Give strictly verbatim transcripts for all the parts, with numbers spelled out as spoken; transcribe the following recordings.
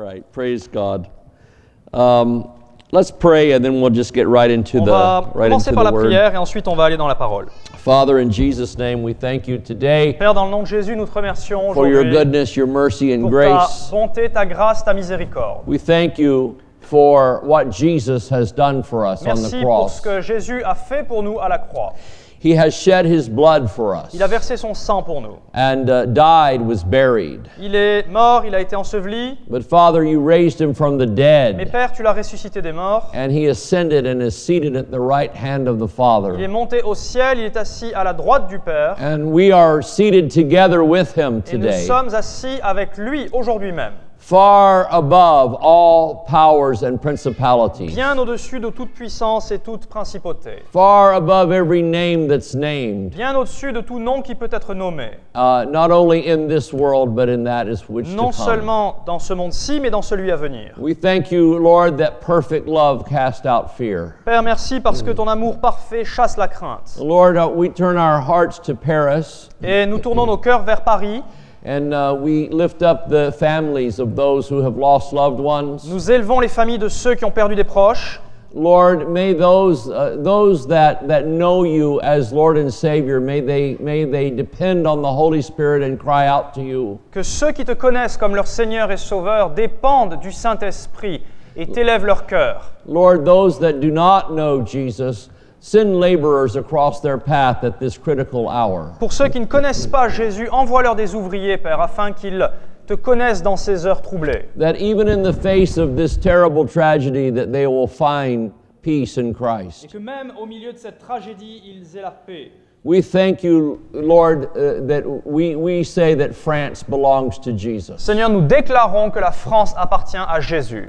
right, praise God. Um, let's pray and then we'll just get right into On the va right commencer into par the la word. prière et ensuite on va aller dans la parole. Father, in Jesus' name, we thank you today Père, dans le nom de Jésus, nous te remercions for your aujourd'hui goodness, your mercy, and pour grace. ta bonté, ta grâce, ta miséricorde. We thank you for what Jesus has done for us on the Merci pour cross. ce que Jésus a fait pour nous à la croix. He has shed his blood for us Il a versé son sang pour nous. and uh, died, was buried. Il est mort, il a été enseveli. But Father, you raised him from the Mais dead, Père, tu l'as ressuscité des morts. and he ascended and is seated at the right hand of the Il est Father. monté au ciel, il est assis à la droite du Père. And we are seated together with him Et nous today, sommes assis avec lui aujourd'hui même, far above all powers and principalities, bien au-dessus de toute puissance et toute principauté, far above every name that's named, bien au-dessus de tout nom qui peut être nommé, uh, not only in this world, but in that is which to non come. seulement dans ce monde-ci, mais dans celui à venir. We thank you, Lord, that perfect love cast out fear. Père, merci parce que ton amour parfait chasse la crainte. Lord, uh, we turn our hearts to Paris, Et nous tournons nos cœurs vers Paris. and uh, we lift up the families of those who have lost loved ones. Nous élevons les familles de ceux qui ont perdu des proches. Lord, may those uh, those that, that know you as Lord and Savior, may they may they depend on the Holy Spirit and cry out to you. Que ceux qui te connaissent comme leur Seigneur et Sauveur dépendent du Saint-Esprit et t'élèvent leur cœur. Lord, those that do not know Jesus, send laborers across their path at this critical hour. Pour ceux qui ne connaissent pas Jésus, envoie-leur des ouvriers, Père, afin qu'ils te connaissent dans ces heures troublées. That even in the face of this terrible tragedy, that they will find peace in Et Christ. que même au milieu de cette tragédie, ils aient la paix. We thank you, Lord, uh, that we, we say that France belongs to Jesus. Seigneur, nous déclarons que la France appartient à Jésus.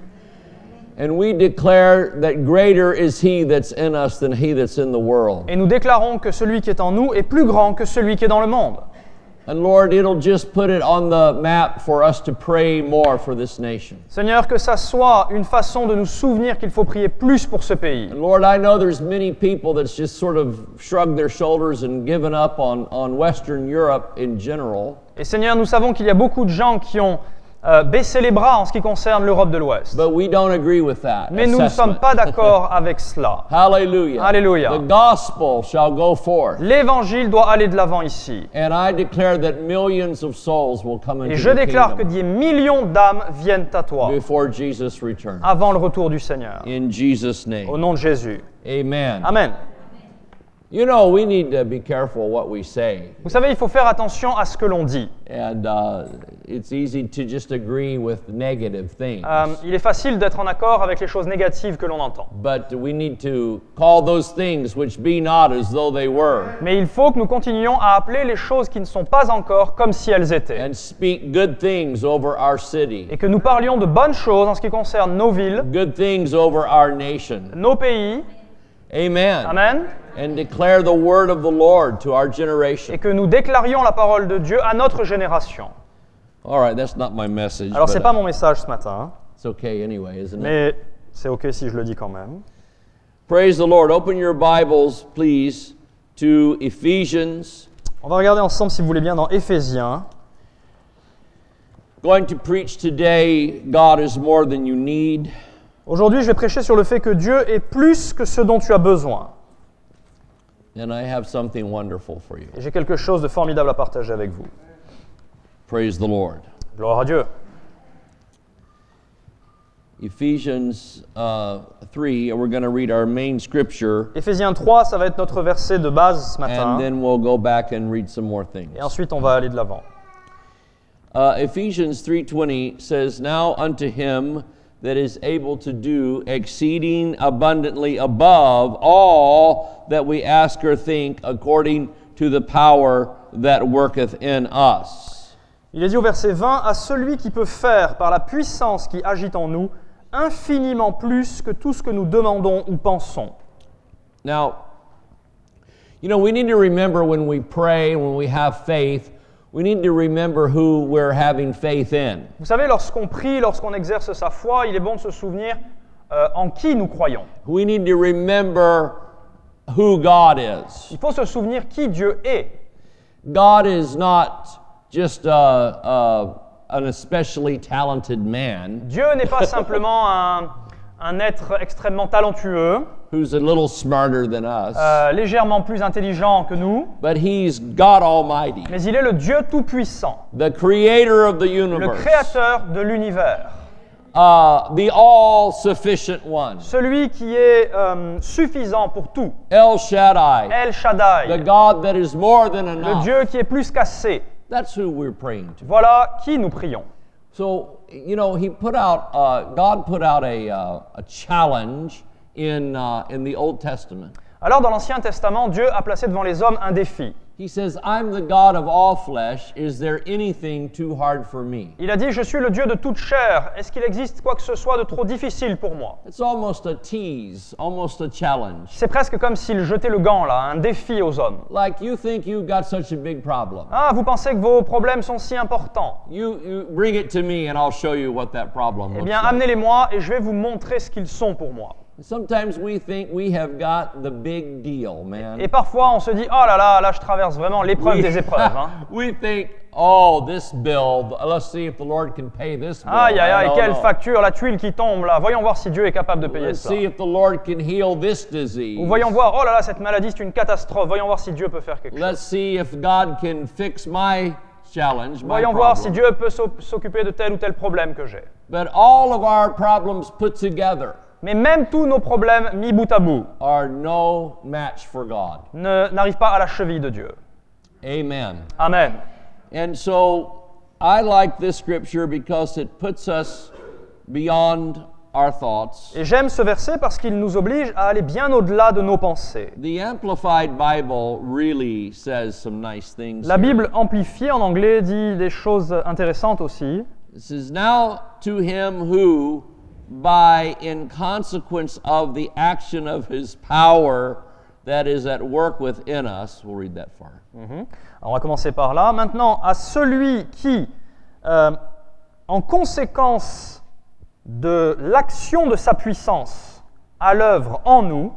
And we declare that greater is he that's in us than he that's in the world. Et nous déclarons que celui qui est en nous est plus grand que celui qui est dans le monde. And Lord, it'll just put it on the map for us to pray more for this nation. Seigneur, que ça soit une façon de nous souvenir qu'il faut prier plus pour ce pays. And Lord, I know there's many people that's just sort of shrugged their shoulders and given up on, on Western Europe in general. Et Seigneur, nous savons qu'il y a beaucoup de gens qui ont euh, baissé les bras en ce qui concerne l'Europe de l'Ouest. But we don't agree with that Mais nous ne sommes assessment. pas d'accord avec cela. Hallelujah. Alléluia. The gospel shall go forth. L'évangile doit aller de l'avant ici. And I declare that millions of souls will come into Et je the déclare que kingdom des millions d'âmes viennent à toi before Jesus returns. avant le retour du Seigneur. In Jesus' Au name. nom de Jésus. Amen. Amen. You know, we need to be careful what we say. Vous savez, il faut faire attention à ce que l'on dit. And uh, it's easy to just agree with negative things. Euh, il est facile d'être en accord avec les choses négatives que l'on entend. But we need to call those things which be not as though they were. Mais il faut que nous continuions à appeler les choses qui ne sont pas encore comme si elles étaient. And speak good things over our city. Et que nous parlions de bonnes choses en ce qui concerne nos villes, Good things over our nation. nos pays. Amen. Amen. And declare the word of the Lord to our generation. Et que nous déclarions la parole de Dieu à notre génération. All right, that's not my message. Alors, but, c'est pas mon message ce matin, hein, It's okay anyway, isn't it? mais c'est OK si je le dis quand même. Praise the Lord. Open your Bibles, please, to Ephesians. On va regarder ensemble, si vous voulez bien, dans Éphésiens. Going to preach today, God is more than you need. Aujourd'hui, je vais prêcher sur le fait que Dieu est plus que ce dont tu as besoin. And I have something wonderful for you. Et j'ai quelque chose de formidable à partager avec vous. Praise the Lord. Gloire à Dieu. Ephesians uh, three, and we're going to read our main scripture, Éphésiens trois, ça va être notre verset de base ce matin. and then we'll go back and read some more things. Et ensuite, on va aller de l'avant. Uh, Ephesians three twenty says, "Now unto him that is able to do exceeding abundantly above all that we ask or think, according to the power that worketh in us." Il est dit au verset vingt, « À celui qui peut faire, par la puissance qui agit en nous, infiniment plus que tout ce que nous demandons ou pensons. » Now, you know, we need to remember when we pray, when we have faith, we need to remember who we're having faith in. Vous savez, lorsqu'on prie, lorsqu'on exerce sa foi, il est bon de se souvenir euh, en qui nous croyons. We need to remember who God is. Il faut se souvenir qui Dieu est. God is not just a, a, an especially talented man Dieu n'est pas simplement un, un être extrêmement talentueux, who's a little smarter than us, euh, légèrement plus intelligent que nous, but he's God Almighty, mais il est le Dieu tout-puissant, the creator of the le universe, créateur de l'univers, uh, the all-sufficient one, celui qui est euh, suffisant pour tout, El Shaddai, El the Shaddai, God that is more than le enough. Dieu qui est plus qu'assez. That's who we're praying to. Voilà qui nous prions. So, you know, he put out, uh, God put out a, uh, a challenge in, uh, in the Old Testament. Alors dans l'Ancien Testament, Dieu a placé devant les hommes un défi. He says, I'm the God of all flesh. Is there anything too hard for me? Il a dit, je suis le Dieu de toute chair. Est-ce qu'il existe quoi que ce soit de trop difficile pour moi? It's almost a tease, almost a challenge. C'est presque comme s'il jetait le gant là, un défi aux hommes. Like you think you've got such a big problem. Ah, vous pensez que vos problèmes sont si importants? You, you bring it to me and I'll show you what that problem Eh looks bien, like. amenez-les-moi et je vais vous montrer ce qu'ils sont pour moi. Sometimes we think we have got the big deal, man. Et parfois, on se dit, oh là là, là, je traverse vraiment l'épreuve des épreuves. Hein. We think, oh, this bill, let's see if the Lord can pay this bill. Aïe, aïe, I aïe, don't quelle know. facture, la tuile qui tombe là. Voyons voir si Dieu est capable de payer Let's cela. see if the Lord can heal this disease. Ou voyons voir, oh là là, cette maladie, c'est une catastrophe. Voyons voir si Dieu peut faire quelque chose. Let's see if God can fix my challenge, my Voyons voir si problem. Dieu peut s'oc- s'occuper de tel ou tel problème que j'ai. But all of our problems put together Mais même tous nos problèmes mis bout à bout are no match for God. ne- n'arrivent pas à la cheville de Dieu. Amen. Amen. And so I like this scripture because it puts us beyond our thoughts. Et j'aime ce verset parce qu'il nous oblige à aller bien au-delà de nos pensées. The Amplified Bible really says some nice things. La here. Bible amplifiée en anglais dit des choses intéressantes aussi. It says, Now to him who, by in consequence of the action of his power that is at work within us, we'll read that far. Mhm. Alors, on va commencer par là. Maintenant, à celui qui, euh, en conséquence de l'action de sa puissance à l'œuvre en nous,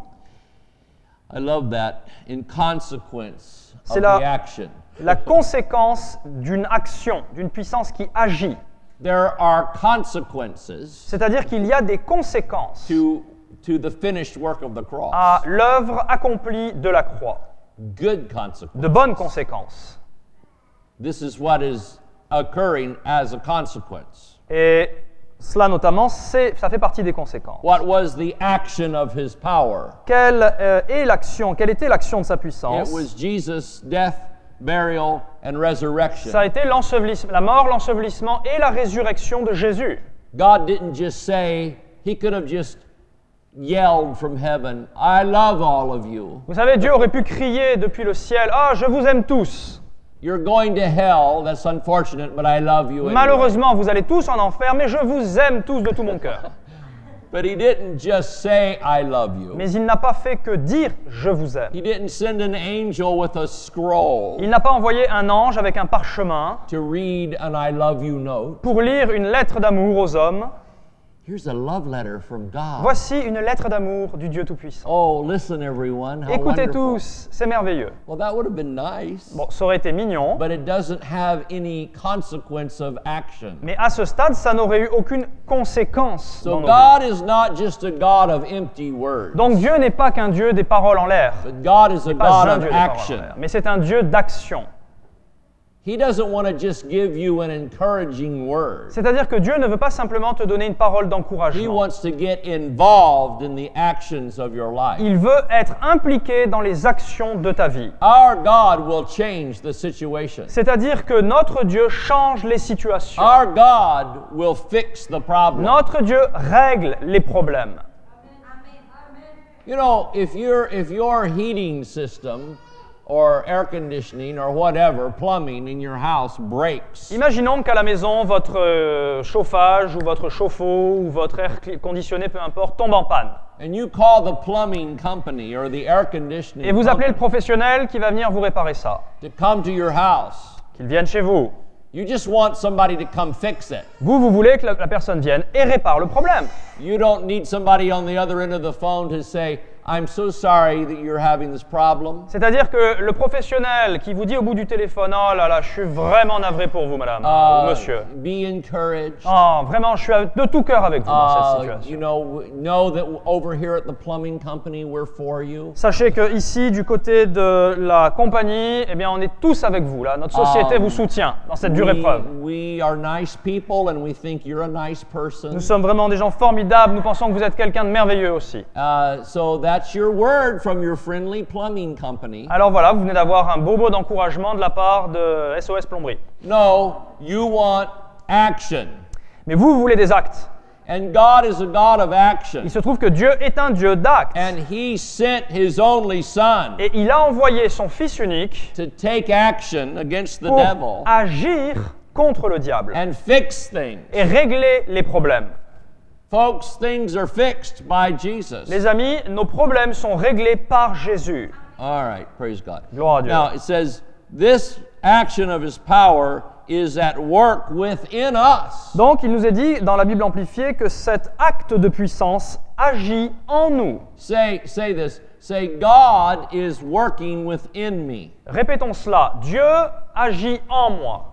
I love that. In consequence of C'est la- the action. la conséquence d'une action, d'une puissance qui agit. There are consequences C'est-à-dire qu'il y a des conséquences to, to the finished work of the cross. à l'œuvre accomplie de la croix. Good consequences. De bonnes conséquences. This is what is occurring as a consequence. Et cela notamment, c'est, ça fait partie des conséquences. What was the action of his power? Quelle euh, est l'action, quelle était l'action de sa It puissance? was Jesus' death, burial, and resurrection. Ça a été l'ensevelissement, la mort, l'ensevelissement et la résurrection de Jésus. God didn't just say, he could have just yelled from heaven, I love all of you. Vous savez, Dieu aurait pu crier depuis le ciel, « Ah, je vous aime tous. You're going to hell, that's unfortunate, but I love you anyway. Malheureusement, vous allez tous en enfer, mais je vous aime tous de tout mon cœur. » But he didn't just say, I love you. Mais il n'a pas fait que dire « Je vous aime ». He didn't send an angel with a scroll Il n'a pas envoyé un ange avec un parchemin to read an I love you note. pour lire une lettre d'amour aux hommes. Here's a love letter from God. Voici une lettre d'amour du Dieu Tout-Puissant. Oh, listen everyone, how Écoutez wonderful. tous, c'est merveilleux. Well, that would have been nice, Bon, ça aurait été mignon, but it doesn't have any consequence of action. mais à ce stade, ça n'aurait eu aucune conséquence So dans nos vies. God is not just a God of empty words, Donc Dieu n'est pas qu'un Dieu des paroles en l'air, but God is a pas God un of Dieu des paroles en action. l'air, mais c'est un Dieu d'action. He doesn't want to just give you an encouraging word. C'est-à-dire que Dieu ne veut pas simplement te donner une parole He d'encouragement. wants to get involved in the actions of your life. Il veut être impliqué dans les actions de ta vie. Our God will change the situation. C'est-à-dire que notre Dieu change les situations. Our God will fix the problem. Notre Dieu règle les problèmes. You know, if your if your heating system or air conditioning or whatever, plumbing in your house breaks, Imaginons qu'à la maison, votre euh, chauffage ou votre chauffe-eau ou votre air cli- conditionné, peu importe, tombe en panne. and you call the plumbing company or the air conditioning Et vous appelez le company professionnel qui va venir vous réparer ça. to come to your house. Qu'il vienne chez vous. You just want somebody to come fix it. Vous, vous voulez que la, la personne vienne et répare le problème. You don't need somebody on the other end of the phone to say, I'm so sorry that you're having this problem. C'est-à-dire que le professionnel qui vous dit au bout du téléphone, oh là là, je suis vraiment navré pour vous, madame, Uh, ou monsieur. Be encouraged. Oh, vraiment, je suis de tout cœur avec vous dans cette Uh, situation. you know, know that over here at the plumbing company, we're for you. Sachez que ici, du côté de la compagnie, eh bien, on est tous avec vous là. Notre société Um, vous soutient dans cette dure épreuve. We, we are nice people, and we think you're a nice person. Nous sommes vraiment des gens formidables. Nous pensons que vous êtes quelqu'un de merveilleux aussi. Uh, so that's your word from your friendly plumbing company. Alors voilà, vous venez d'avoir un beau mot d'encouragement de la part de S O S Plomberie. No, you want action. Mais vous, vous voulez des actes. And God is a God of action. Il se trouve que Dieu est un Dieu d'actes. And He sent His only Son Et il a envoyé son Fils unique to take action against the pour devil agir contre le diable and fix things. et régler les problèmes. Folks, things are fixed by Jesus. Les amis, nos problèmes sont réglés par Jésus. All right, praise God. Gloire à Dieu. Now it says, this action of His power is at work within us. Donc, il nous est dit dans la Bible amplifiée que cet acte de puissance agit en nous. Say, say this. Say, God is working within me. Répétons cela. Dieu agit en moi.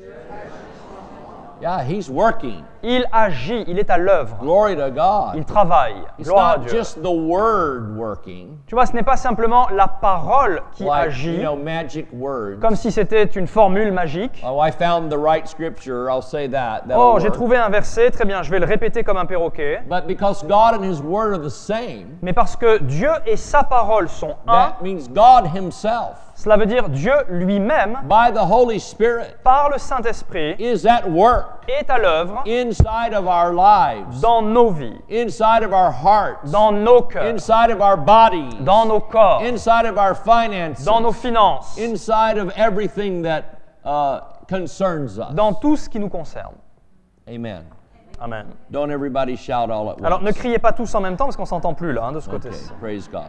Yeah, He's working. Il agit, il est à l'œuvre. Glory to God. Il travaille. It's Gloire à not Dieu. just the word working, Tu vois, ce n'est pas simplement la parole qui like, agit, you know, magic words. comme si c'était une formule magique. Oh, I found the right scripture. I'll say that. That'll Oh, j'ai work. trouvé un verset, très bien, je vais le répéter comme un perroquet. But because God and His word are the same, Mais parce que Dieu et sa parole sont un, that means God Himself, cela veut dire Dieu lui-même, by the Holy Spirit, par le Saint-Esprit, is at work est à l'œuvre inside of our lives, dans nos vies, inside of our hearts, dans nos cœurs, inside of our bodies, dans nos corps, inside of our finances, dans nos finances, inside of everything that uh, concerns us. dans tout ce qui nous concerne. Amen. Amen. Don't everybody shout all at once. Alors ne criez pas tous en même temps parce qu'on s'entend plus là, hein, de ce Okay, côté-ci. praise God.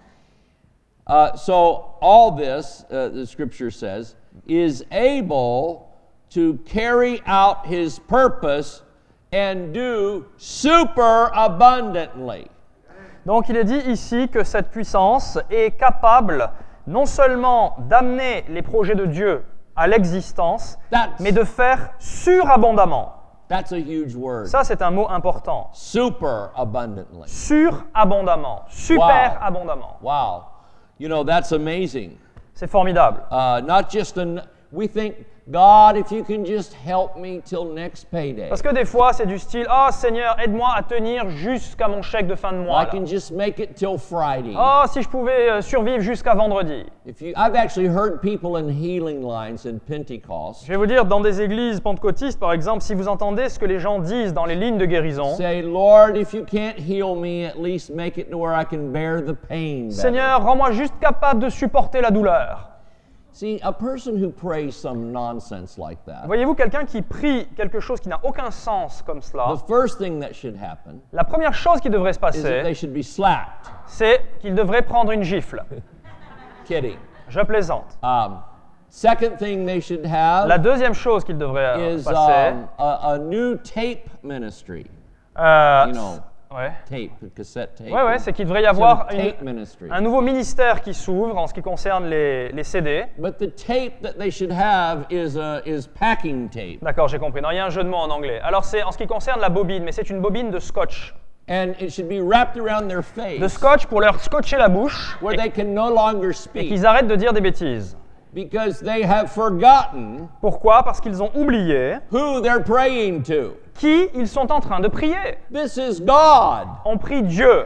Uh, so all this, uh, the scripture says, is able to carry out His purpose and do super abundantly. Donc il est dit ici que cette puissance est capable non seulement d'amener les projets de Dieu à l'existence, That's, mais de faire surabondamment. that's a huge word. Ça, c'est un mot important. Super abundantly. Surabondamment. Super Wow. abondamment. Wow. You know, that's amazing. C'est formidable. Uh, not just an, we think, God, if you can just help me till next payday. Parce que des fois, c'est du style « Ah, Seigneur, aide-moi à tenir jusqu'à mon chèque de fin de mois. I là. can just make it till Friday. Ah, si je pouvais euh, survivre jusqu'à vendredi. » If you, I've actually heard people in healing lines in Pentecost Je vais vous dire, dans des églises pentecôtistes, par exemple, si vous entendez ce que les gens disent dans les lignes de guérison, say, Lord, if you can't heal me, at least make it to where I can bear the pain better. Seigneur, rends-moi juste capable de supporter la douleur. See, a person who prays some nonsense like that, Voyez-vous, quelqu'un qui prie quelque chose qui n'a aucun sens comme cela, the first thing that should happen la première chose qui devrait se is that they passer, should be slapped. c'est qu'il devrait prendre une gifle. Kidding. Je plaisante. Um, second thing they should have La deuxième chose qu'il devrait euh, is passer, um, a, a new tape ministry. euh, You know, ouais, tape, cassette tape. ouais, ouais, c'est qu'il devrait y Sort of avoir une- tape ministry. un nouveau ministère qui s'ouvre en ce qui concerne les, les C D. But the tape that they should have is uh, is packing tape, D'accord, j'ai compris. Non, il y a un jeu de mots en anglais. Alors c'est en ce qui concerne la bobine, mais c'est une bobine de scotch. and it should be wrapped around their face, De scotch pour leur scotcher la bouche where et, they can no longer et speak, qu'ils arrêtent de dire des bêtises. because they have forgotten Pourquoi? Parce qu'ils ont oublié who they're praying to. qui ils sont en train de prier. This is God. On prie Dieu.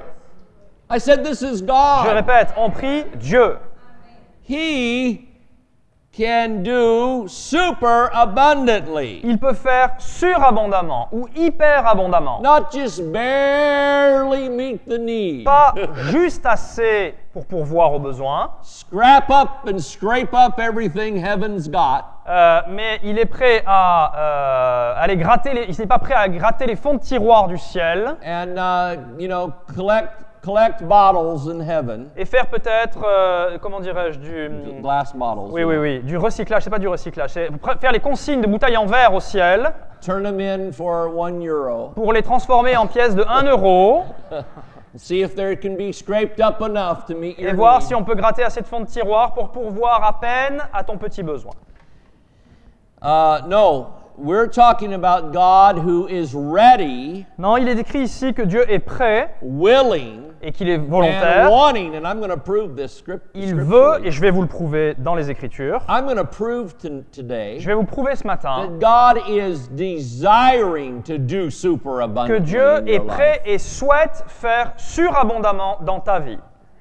I said, this is Je God. répète, on prie Dieu. He can do super abundantly, Il peut faire surabondamment ou hyper abondamment. not just barely meet the need. Pas juste assez pour pourvoir aux besoins, Scrap up and scrape up everything heaven's got, euh, mais il est prêt à euh, aller gratter. Les, il n'est pas prêt à gratter les fonds de tiroir du ciel and uh, you know, collect collect bottles in heaven, et faire peut-être, euh, comment dirais-je, du glass bottles. oui you oui know. oui, du recyclage. C'est pas du recyclage, c'est pr- faire les consignes de bouteilles en verre au ciel Turn them in for one euro, pour les transformer en pièces de un euro See if there can be scraped up enough to meet your et voir need. si on peut gratter assez de fond de tiroir pour pourvoir à peine à ton petit besoin. Uh, no, we're talking about God who is ready, Non, il est écrit ici que Dieu est prêt willing, et qu'il est and volontaire. wanting, and I'm going to prove this script. Il veut, scripturally. et je vais vous le prouver dans les Écritures, I'm going to prove to, today je vais vous prouver ce matin that God is desiring to do super que abundantly Dieu in est your prêt life. et souhaite faire surabondamment dans ta vie.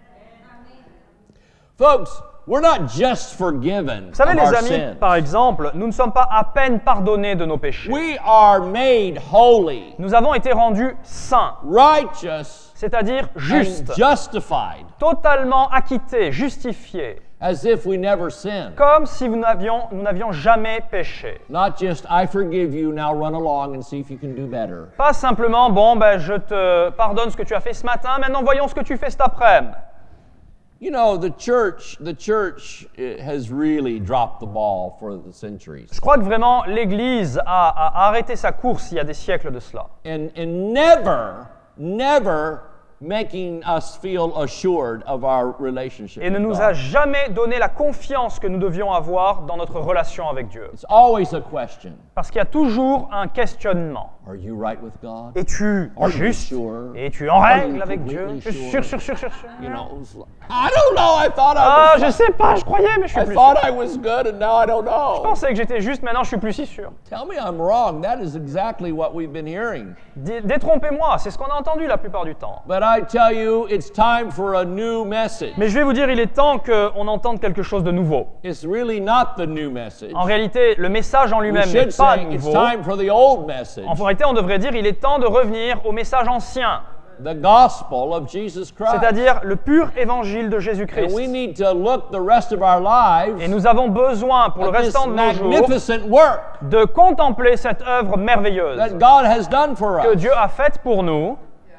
Folks, we're not just forgiven Vous savez, of les our amis, sins. par exemple, nous ne sommes pas à peine pardonnés de nos péchés. We are made holy, Nous avons été rendus saints, righteous, c'est-à-dire and justes, justified, totalement acquittés, justifiés, as if we never sinned. comme si nous n'avions, nous n'avions jamais péché. Not just, I forgive you, now run along and see if you can do better. Pas simplement, bon, ben, je te pardonne ce que tu as fait ce matin, maintenant voyons ce que tu fais cet après-midi. You know, the church, the church eh, has really dropped the ball for the centuries. Je crois que vraiment l'Église a, a arrêté sa course il y a des siècles de cela. And, and never, never making us feel assured of our relationship Et ne with nous God. a jamais donné la confiance que nous devions avoir dans notre relation avec Dieu. It's always a question. Parce qu'il y a toujours un questionnement. Are you right with God? Es-tu Are you juste? sure? Es-tu en Are you règle avec Dieu? completely Je suis sure? sûr, sûr, sûr, sûr, sûr. You know, it's like, I don't know. I thought Ah, I je was. sais pas, je croyais, mais je suis I plus thought sûr. I was good, and now I don't Je know. pensais que j'étais juste, maintenant je suis plus si sûr. Tell me I'm wrong. That is exactly what we've been hearing. Dé- Détrompez-moi, c'est ce qu'on a entendu la plupart du temps. But I tell you, it's time for a new message. Mais je vais vous dire, il est temps qu'on entende quelque chose de nouveau. It's really not the new message. En réalité, le message en We lui-même should n'est pas say it's nouveau. time for the old message, En réalité, on devrait dire, il est temps de revenir au message ancien, the gospel of Jesus Christ. c'est-à-dire le pur évangile de And Jésus-Christ. we need to look the rest of our lives Et nous avons besoin, pour le at this restant de nos jours, magnificent work de contempler cette œuvre merveilleuse that God has done for que us. Dieu a faite pour nous.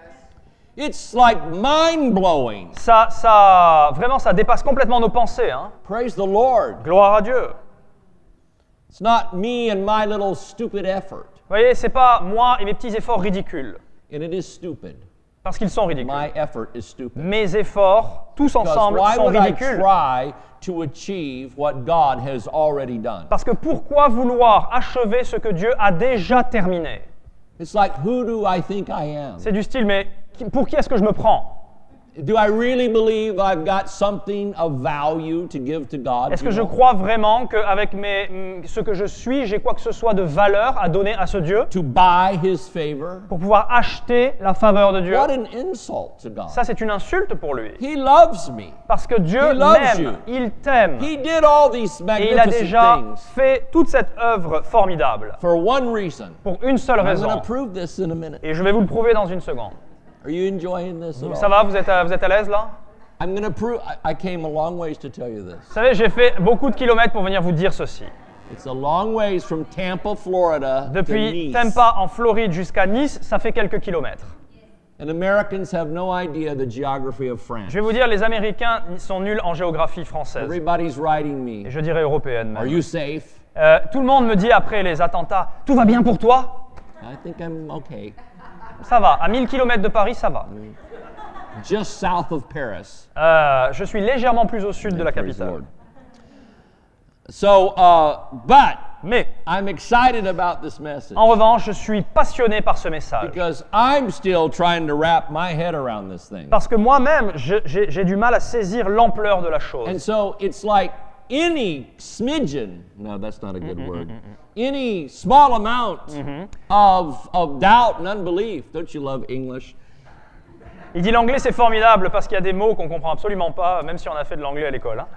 It's like mind-blowing. Ça, ça, vraiment, ça dépasse complètement nos pensées. Hein. Praise the Lord. Gloire à Dieu. It's not me and my little stupid effort. Vous voyez, c'est pas moi et mes petits efforts ridicules, And it is stupid. parce qu'ils sont ridicules. My effort is stupid. Mes efforts, tous Because ensemble, why sont would I ridicules. try to achieve what God has already done? Parce que pourquoi vouloir achever ce que Dieu a déjà terminé? It's like, who do I think I am? C'est du style, mais qui- pour qui est-ce que je me prends? Do I really believe I've got something of value to give to God? Est-ce you que je know? crois vraiment qu'avec mes, mm, ce que je suis, j'ai quoi que ce soit de valeur à donner à ce Dieu To buy His favor? pour pouvoir acheter la faveur de Dieu? What an insult to God. Ça, c'est une insulte pour lui. He loves me. Parce que Dieu He loves you. m'aime, il t'aime. He did all these Et il a magnificent déjà things fait toute cette œuvre formidable for one reason. pour une seule I'm going raison. to prove this in a minute. Et je vais vous le prouver dans une seconde. Are you enjoying this at Ça all? va, vous êtes à, vous êtes à l'aise là? I'm going to prove. I, I came a long ways to tell you this. Vous savez, j'ai fait beaucoup de kilomètres pour venir vous dire ceci. It's a long ways from Tampa, Florida, to Depuis Nice. Tampa en Floride jusqu'à Nice, ça fait quelques kilomètres. And Americans have no idea the geography of France. Je vais vous dire, les Américains sont nuls en géographie française. Everybody's writing Et me. je dirais européenne Are même. you safe? Euh, tout le monde me dit après les attentats, tout va bien pour toi? I think I'm okay. Ça va, à mille kilomètres de Paris, ça va. Just south of Paris. Euh, je suis légèrement plus au sud de la Praise the Lord. capitale. So, uh, but Mais, I'm excited about this message en revanche, je suis passionné par ce message. because I'm still trying to wrap my head around this thing. Parce que moi-même, je- j'ai j'ai du mal à saisir l'ampleur de la chose. And so it's like any smidgen, no, that's not a good word, any small amount of, of doubt and unbelief. Don't you love English? Il dit l'anglais, c'est formidable parce qu'il y a des mots qu'on comprend absolument pas, même si on a fait de l'anglais à l'école. hein.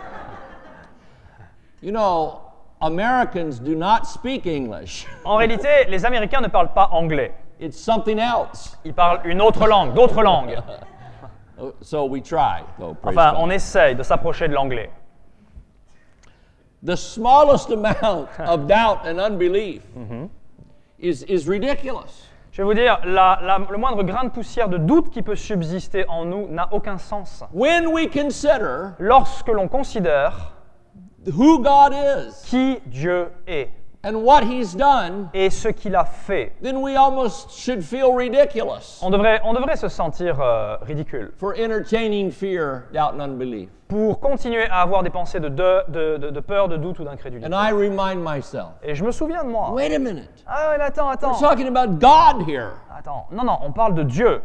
You know, Americans do not speak English. En réalité, les Américains ne parlent pas anglais. It's something else. Ils parlent une autre langue, d'autres langues. Uh, So we try, though. Praise Enfin, God. on essaye de s'approcher de l'anglais. The smallest amount of doubt and unbelief is, is ridiculous. Je vais vous dire, la- la- le moindre grain de poussière de doute qui peut subsister en nous n'a aucun sens. When we consider Lorsque l'on considère who God is, qui Dieu est, and what he's done, et ce qu'il a fait, then we almost should feel ridiculous on devrait, on devrait se sentir euh, ridicule for entertaining fear, doubt, and unbelief. pour continuer à avoir des pensées de, de, de, de, de peur, de doute ou d'incrédulité. And I remind myself, Et je me souviens de moi. wait a minute, Ah ouais, mais attends, attends. we're talking about God here. Attends, non, non, on parle de Dieu.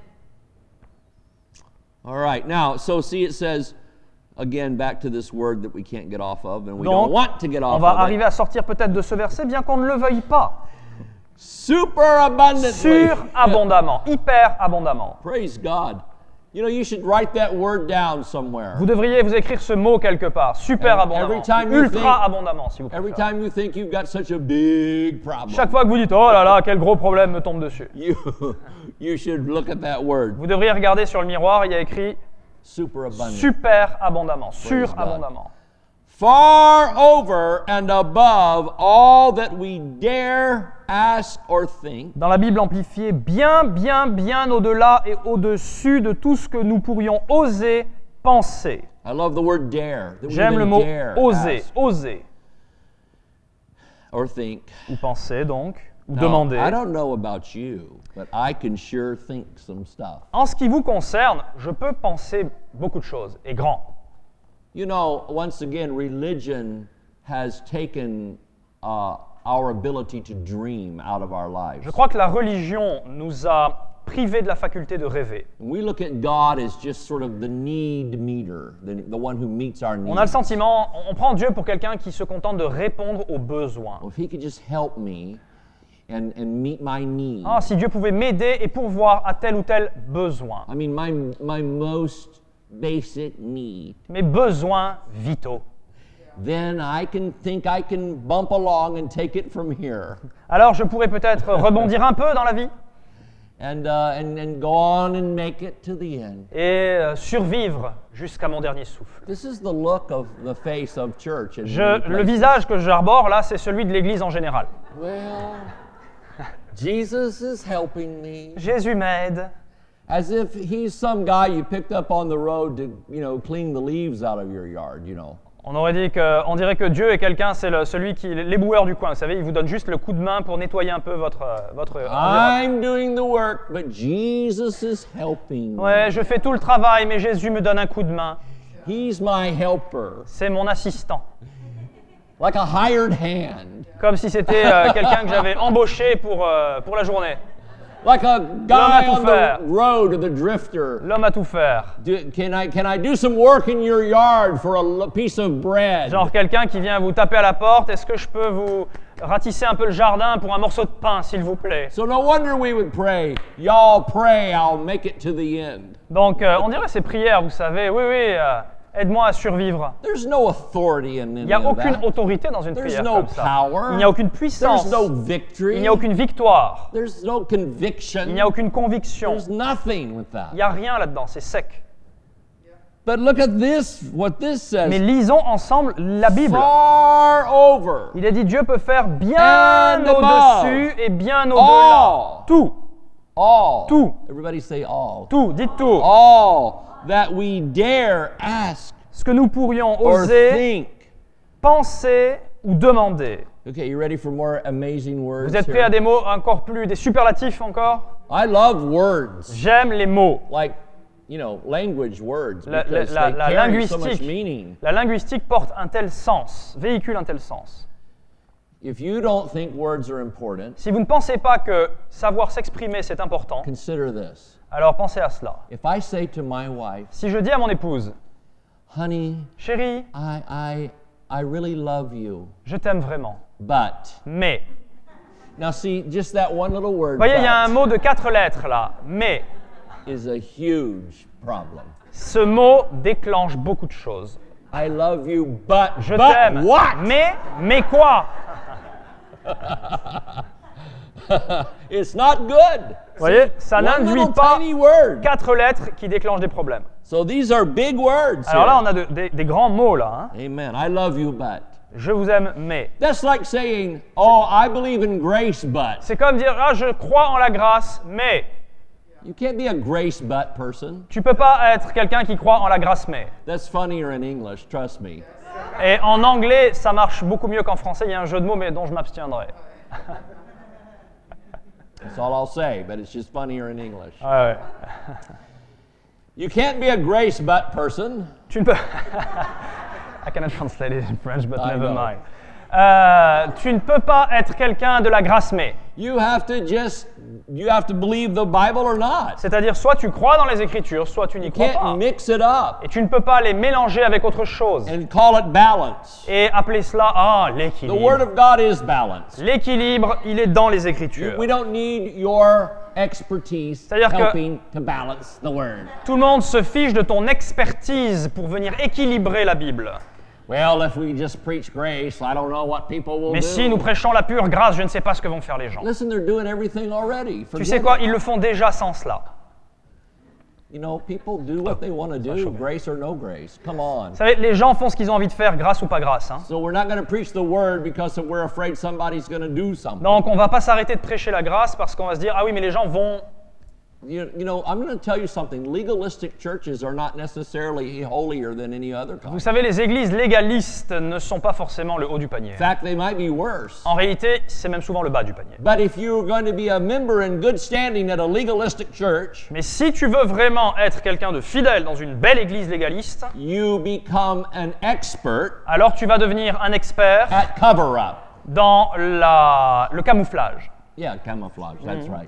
All right, now, so see it says, again, back to this word that we can't get off of, and we Donc, don't want to get on off va of it. arriver à sortir peut-être de ce verset, bien qu'on ne le veuille pas. Super abundantly. Surabondamment, hyper abondamment. Praise God. You know, you should write that word down somewhere. Vous devriez vous écrire ce mot quelque part. Super And every abondamment. time you Ultra think- abondamment, si vous Every préférez. time you think you've got such a big problem, Chaque fois que vous dites, oh là là, quel gros problème me tombe dessus. you, you should look at that word, Vous devriez regarder sur le miroir, il y a écrit super abundant. super abondamment, God. surabondamment. Far over and above all that we dare ask or think, Dans la Bible amplifiée, bien, bien, bien au-delà et au-dessus de tout ce que nous pourrions oser penser. I love the word dare. That we J'aime even le mot dare oser, ask oser. or think. Ou penser donc, ou Now, demander. I don't know about you, but I can sure think some stuff. En ce qui vous concerne, je peux penser beaucoup de choses, et grand. You know, once again, religion has taken uh, our ability to dream out of our lives. Je crois que la religion nous a privés de la faculté de rêver. We look at God as just sort of the need meter, the, the one who meets our needs. On a le sentiment, on prend Dieu pour quelqu'un qui se contente de répondre aux besoins. Well, if he could just help me and, and meet my need. Ah, si Dieu pouvait m'aider et pourvoir à tel ou tel besoin. I mean, my, my most basic need. Mes besoins vitaux. Then I can think I can bump along and take it from here. Alors je pourrais peut-être rebondir un peu dans la vie And, uh, and, and go on and make it to the end. et euh, survivre jusqu'à mon dernier souffle. This is the look of the face of church. in Je, many le places. visage que j'arbore là, c'est celui de l'Église en général. Well, Jesus is helping me. Jésus m'aide. As if he's some guy you picked up on the road to, you know, clean the leaves out of your yard, you know. On aurait dit que, on dirait que Dieu est quelqu'un, c'est le- celui qui, l'éboueur du coin. Vous savez, il vous donne juste le coup de main pour nettoyer un peu votre, euh, votre. environnement. I'm doing the work, but Jesus is helping me. Ouais, je fais tout le travail, mais Jésus me donne un coup de main. He's my helper, C'est mon assistant. like a hired hand, Comme si c'était euh, quelqu'un que j'avais embauché pour, euh, pour la journée. like a L'homme guy à tout on faire. the road or the drifter. L'homme à tout faire. Do, can I can I do some work in your yard for a l- piece of bread? Genre quelqu'un qui vient vous taper à la porte. Est-ce que je peux vous ratisser un peu le jardin pour un morceau de pain, s'il vous plaît? So no wonder we would pray. Y'all pray, I'll make it to the end. Donc, euh, on dirait ces prières, vous savez. Oui, oui, euh, aide-moi à survivre. There's no authority in Il any n'y a of aucune that. autorité dans une There's prière no comme ça. power. Il n'y a aucune puissance. There's no victory. Il n'y a aucune victoire. There's no conviction. Il n'y a aucune conviction. There's nothing with that. Il n'y a rien là-dedans, c'est sec. But look at this, what this says. Mais lisons ensemble la Bible. Far over. Il a dit Dieu peut faire bien And au-dessus above. et bien au-delà. All. Tout, All. Tout. Everybody say all. tout, dites tout. All that we dare ask Ce que nous pourrions or oser think. penser ou demander. Okay, you ready for more amazing words? Vous êtes prêts here? à des mots encore plus, des superlatifs encore? I love words. J'aime les mots. Like, you know, language words La, la- because la- they la carry so much linguistique, meaning. la linguistique porte un tel sens, véhicule un tel sens. If you don't think words are important, Si vous ne pensez pas que savoir s'exprimer c'est important, consider this. alors pensez à cela. If I say to my wife, Si je dis à mon épouse, honey, chérie, I, I, I really love you, je t'aime vraiment, but. mais. Now see, just that one little word Vous voyez, il y a un but mot de quatre lettres là, mais. is a huge problem. Ce mot déclenche beaucoup de choses. I love you, but, Je but t'aime, what? mais, mais quoi? It's not good. Vous voyez, ça One n'induit little pas tiny word. quatre lettres qui déclenchent des problèmes. So these are big words. Alors là, here. on a de- des, des grands mots là. Hein. Amen. I love you, but. Je vous aime, mais. That's like saying, oh, I believe in grace, but. C'est comme dire, ah, je crois en la grâce, mais. You can't be a grace but person. Tu peux pas être quelqu'un qui croit en la grâce, mais. That's funnier in English, trust me. Et en anglais, ça marche beaucoup mieux qu'en français. Il y a un jeu de mots, mais dont je m'abstiendrai. That's all I'll say, but it's just funnier in English. Ouais, ouais. You can't be a grace but person. Tu ne peux... I cannot translate it in French, but I never know. mind. Euh, tu ne peux pas être quelqu'un de la grâce mais. You have to just, you have to believe the Bible or not. C'est-à-dire, soit tu crois dans les Écritures, soit tu n'y You crois pas. can't mix it up Et tu ne peux pas les mélanger avec autre chose. and call it balance. Et appeler cela, ah, The Word l'équilibre. of God is balance. L'équilibre, il est dans les Écritures. We don't need your expertise C'est-à-dire que- helping to balance the Word. Tout le monde se fiche de ton expertise pour venir équilibrer la Bible. Well, if we just preach grace, I don't know what people will Mais do. si nous prêchons la pure grâce, je ne sais pas ce que vont faire les gens. Listen, they're doing everything already. Tu Forget sais quoi, it. ils le font déjà sans cela. You know, people do what they want to do, grace or no grace. Come on. Vous savez, les gens font ce qu'ils ont envie de faire, grâce ou pas grâce. Hein. So we're not going to preach the Word because we're afraid somebody's going to do something. Donc on ne va pas s'arrêter de prêcher la grâce parce qu'on va se dire, ah oui, mais les gens vont... You, you know, I'm going to tell you something. Legalistic churches are not necessarily holier than any other Vous kind. savez, les églises légalistes ne sont pas forcément le haut du panier. In fact, they might be worse. En réalité, c'est même souvent le bas du panier. But if you're going to be a member in good standing at a legalistic church, Mais si tu veux vraiment être quelqu'un de fidèle dans une belle église légaliste, you become an expert alors tu vas devenir un expert at cover-up. dans la, le camouflage. Yeah, camouflage, that's right.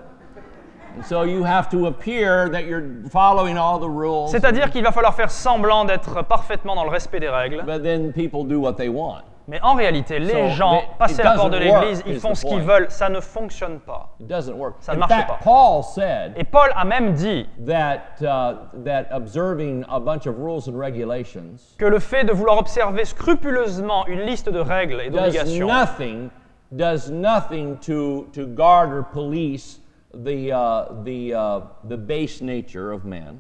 And so you have to appear that you're following all the rules, C'est-à-dire qu'il va falloir faire semblant d'être parfaitement dans le respect des règles, but then people do what they want. mais en réalité, les So, gens, it- passés it la porte de doesn't work, l'église, ils is font the ce qu'ils point. veulent, ça ne fonctionne pas. It doesn't work. Ça ne In marche fact, pas. Paul said Et Paul a même dit that uh, that observing a bunch of rules and regulations que le fait de vouloir observer scrupuleusement une liste de règles et does d'obligations nothing does nothing to to guard or police the uh, the uh, the base nature of man,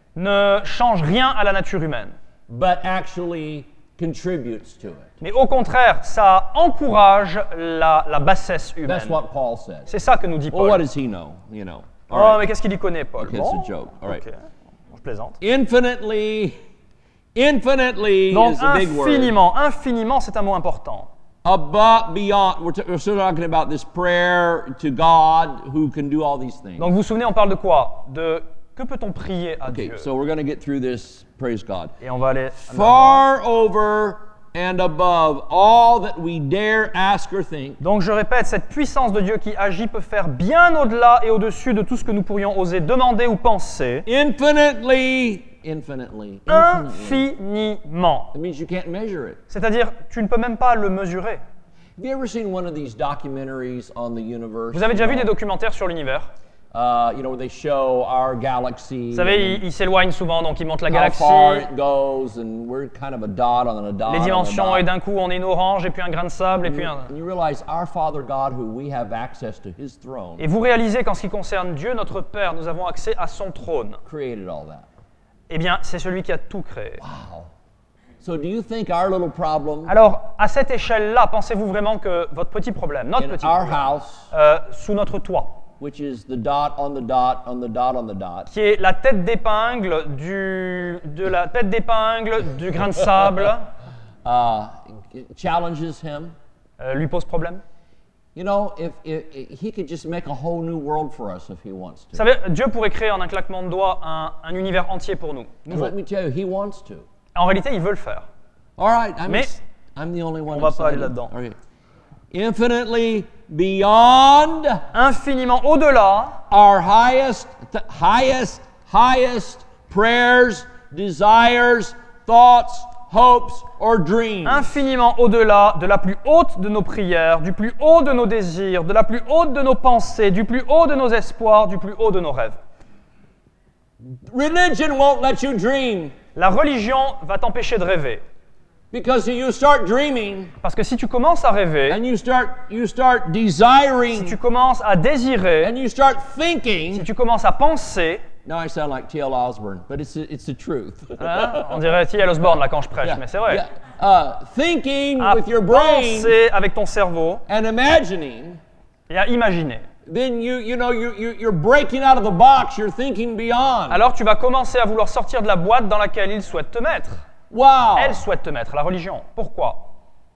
ne change rien à la nature humaine. but actually contributes to it. Mais au contraire, ça encourage la, la bassesse humaine. That's what Paul said. C'est ça que nous dit Well, what Paul. does he know? You know. All Oh, right. mais qu'est-ce qu'il y connaît, Paul? Okay, Bon, it's a joke. All right. ok. Bon, je plaisante. Infinitely, infinitely Donc, is a big word. infiniment, infiniment, c'est un mot important. Above, beyond. We're, t- we're still talking about this prayer to God who can do all these things. Donc, vous vous souvenez, on parle de quoi? De que peut-on prier à Okay, Dieu? so we're going to get through this. Praise God. Et on va aller... Far over and above all that we dare ask or think, Donc, je répète, cette puissance de Dieu qui agit peut faire bien au-delà et au-dessus de tout ce que nous pourrions oser demander ou penser. infinitely, infinitely, infinitely. Infiniment. It means you can't measure it. C'est-à-dire, tu ne peux même pas le mesurer. Have you ever seen one of these documentaries on the universe? Vous avez déjà you vu know, des documentaires sur l'univers? Uh, you know, where they show our galaxy. Vous savez, ils il s'éloignent souvent, donc ils montrent la how galaxie, far it goes, and we're kind of a dot on a dot. les on a dimensions, dot. et d'un coup, on est une orange, et puis un grain de sable, et puis un... And you realize our Father God, who we have access to His throne, Et vous réalisez qu'en ce qui concerne Dieu, notre Père, nous avons accès à son trône. created all that. Eh bien, c'est celui qui a tout créé. Wow. So do you think our little problem Alors, à cette échelle-là, pensez-vous vraiment que votre petit problème, notre in petit our problème, house, euh, sous notre toit, which is the dot on the dot on the dot on the dot, qui est la tête d'épingle du, de la tête d'épingle du grain de sable, uh, challenges Him? euh, lui pose problème? You know, if, if, if He could just make a whole new world for us if He wants Vous to. savez, Dieu pourrait créer en un claquement de doigts un, un univers entier pour nous. And nouveau. let me tell you, He wants to. En réalité, il veut le faire. All right, I'm, Mais ex- I'm the only one on va pas aller excited. là-dedans. Okay. Infinitely beyond Infiniment au-delà our highest, th- highest, highest prayers, desires, thoughts, hopes, or dreams. infiniment au-delà de la plus haute de nos prières, du plus haut de nos désirs, de la plus haute de nos pensées, du plus haut de nos espoirs, du plus haut de nos rêves. Religion won't let you dream La religion va t'empêcher de rêver. because you start dreaming Parce que si tu commences à rêver, and you start you start si desiring tu commences à désirer, and you start si thinking. tu commences à penser, Now I sound like T L Osborne, but it's it's the truth. hein, on dirait T L Osborne là quand je prêche, Yeah, mais c'est vrai. yeah. Uh, thinking À with your brain penser avec ton cerveau and imagining. et à imaginer. Then you you know you, you you're breaking out of the box. You're thinking beyond. Alors tu vas commencer à vouloir sortir de la boîte dans laquelle il souhaite te mettre. Wow. Elle souhaite te mettre, la religion. Pourquoi?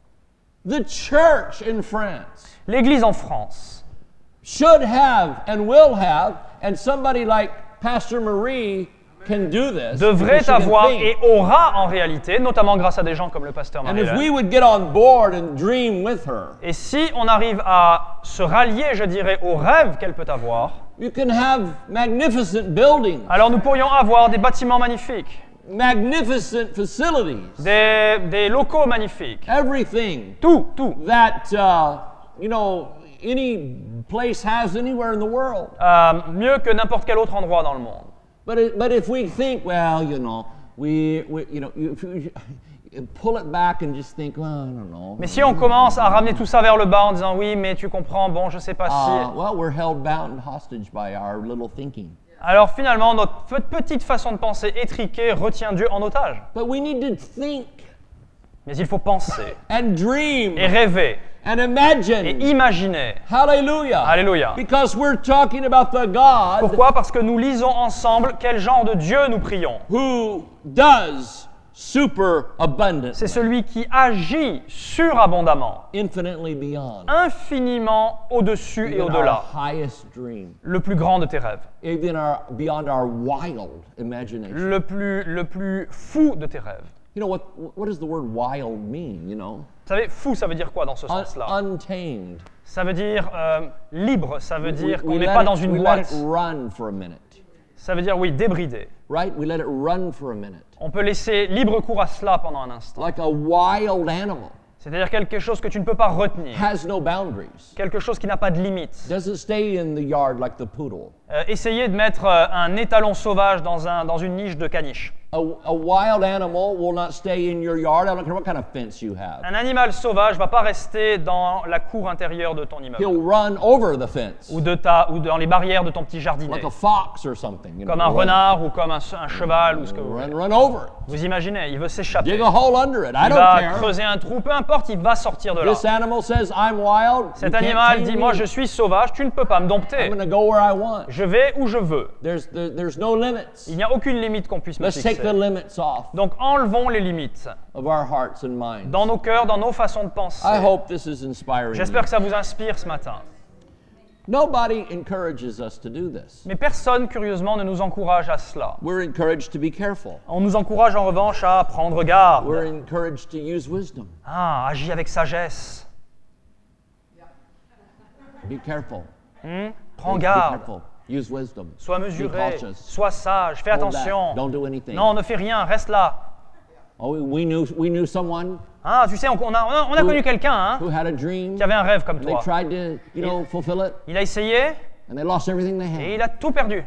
The church in France L'Église en France should have and will have, and somebody like Pastor Marie can do this. devrait because she can avoir think. et aura en réalité, notamment grâce à des gens comme le pasteur And if Marie. we would get on board and dream with her, Et si on arrive à se rallier, je dirais, aux rêves qu'elle peut avoir, you can have magnificent buildings, alors nous pourrions avoir des bâtiments magnifiques, magnificent facilities, des, des locaux magnifiques, everything tout, tout. that, uh, you know, any place has anywhere in the world. Euh, mieux que n'importe quel autre endroit dans le monde. But it, but if we think, well, you know, we, we you know, you, you, you pull it back and just think, well, I don't know. Mais si on commence à ramener tout ça vers le bas en disant oui, mais tu comprends, bon, je sais pas Uh, si. well, we're held bound hostage by our little thinking. Alors finalement, notre pe- petite façon de penser étriquée retient Dieu en otage. But we need to think Mais il faut penser and dream et rêver and et imagine. imaginer. Hallelujah. Alléluia. Because we're talking about the God Pourquoi? Parce que nous lisons ensemble quel genre de Dieu nous prions. who does super abundant, C'est celui qui agit surabondamment, infinitely beyond infiniment au-dessus et even our au-delà, highest dream, le plus grand de tes rêves, even our beyond our wild imagination. le plus, le plus fou de tes rêves. You know what? What does the word wild mean? You know, Vous savez, fou, ça veut dire quoi dans ce Un- sens-là? untamed. Ça veut dire euh, libre, ça veut dire We- qu'on we n'est let pas it- dans une we let boîte. it run for a minute, Ça veut dire, oui, débridé. right? We let it run for a minute, On peut laisser libre cours à cela pendant un instant. like a wild animal. C'est-à-dire quelque chose que tu ne peux pas retenir, Has no boundaries. quelque chose qui n'a pas de limites. Doesn't stay in the yard like the poodle. Euh, essayez de mettre euh, un étalon sauvage dans, un, dans une niche de caniche. A, a wild animal will not stay in your yard. I don't care what kind of fence you have. Un animal sauvage ne va pas rester dans la cour intérieure de ton immeuble He'll run over the fence, ou, de ta, ou dans les barrières de ton petit jardinet, like a fox or something. You comme know, un run- renard ou comme un, un cheval ou ce que vous voulez. Run, run over it. Vous imaginez, il veut s'échapper. Dig a hole under it. I Il don't va care. creuser un trou, peu importe, il va sortir de là. This animal says, I'm wild. You Cet can't animal tame dit, me. moi je suis sauvage, tu ne peux pas me I'm dompter. going to go where I want. Je vais où je veux. There's, there, there's no limits. Il n'y a aucune limite qu'on puisse me Let's take the fixer. limits off Donc enlevons les limites of our hearts and minds. dans nos cœurs, dans nos façons de penser. I hope this is inspiring. J'espère you. que ça vous inspire ce matin. Nobody encourages us to do this. Mais personne, curieusement, ne nous encourage à cela. We're encouraged to be careful. On nous encourage en revanche à prendre garde. We're encouraged to use wisdom. Ah, agis avec sagesse. Be careful. Hmm? Prends Be garde. careful. Use wisdom. Sois Be mesuré. cautious. Sois sage. Fais Hold back. attention. Don't do anything. Non, ne fais rien. Reste là. Oh, we- we knew we knew someone Ah, tu sais, on, on a, on a- on a connu quelqu'un hein, who had a dream. qui avait un rêve comme They toi. tried to, you know, fulfill it, Il a essayé and they lost everything they et had. il a tout perdu.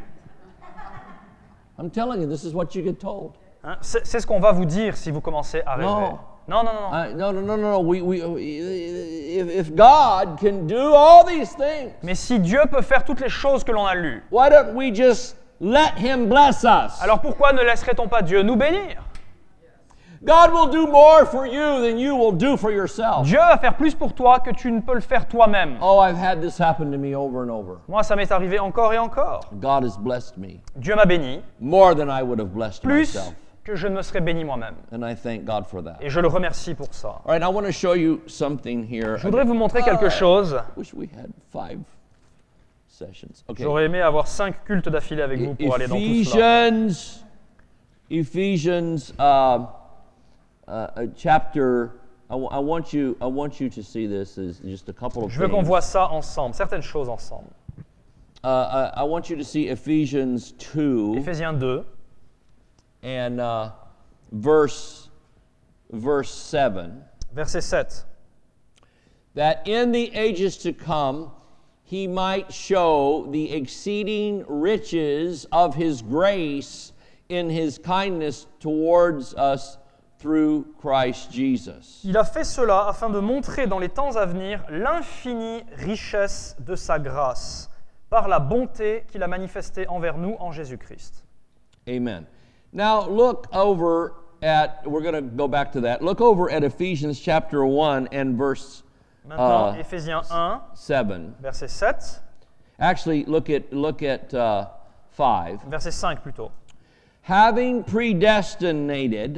I'm telling you, this is what you get told. Hein, C'est c'est ce qu'on va vous dire si vous commencez à rêver. Non. Non, non, non. non. Uh, no, no, no, no, no. We, we, if, if God can do all these things, Mais si Dieu peut faire toutes les choses que l'on a lues, why don't we just let Him bless us? alors pourquoi ne laisserait-on pas Dieu nous bénir? God will do more for you than you will do for yourself. Dieu va faire plus pour toi que tu ne peux le faire toi-même. Oh, I've had this happen to me over and over. Moi, ça m'est arrivé encore et encore. God has blessed me Dieu m'a béni more than I would have blessed plus myself. que je ne me serais béni moi-même. And I thank God for that. Et je le remercie pour ça. All right, I want to show you something here. Je voudrais vous montrer quelque chose. I wish we had five sessions. Okay. J'aurais aimé avoir cinq cultes d'affilée avec vous pour aller dans tout cela. Ephesians, Ephesians, uh, uh, uh, chapter. I, w- I want you. I want you to see this as just a couple of Je veux qu'on things. voit ça ensemble, certaines choses ensemble. Uh, I, I want you to see Ephesians two Éphésiens deux, and uh, verse verse seven. verset sept. That in the ages to come he might show the exceeding riches of his grace in his kindness towards us through Christ Jesus. Il a fait cela afin de montrer dans les temps à venir l'infinie richesse de sa grâce par la bonté qu'il a manifestée envers nous en Jésus-Christ. Amen. Now look over at, we're going to go back to that. Look over at Ephesians chapter one and verse Maintenant, Uh, Éphésiens un, seven. verset sept, Actually, look at look at uh, five. verset cinq plutôt. Having predestinated,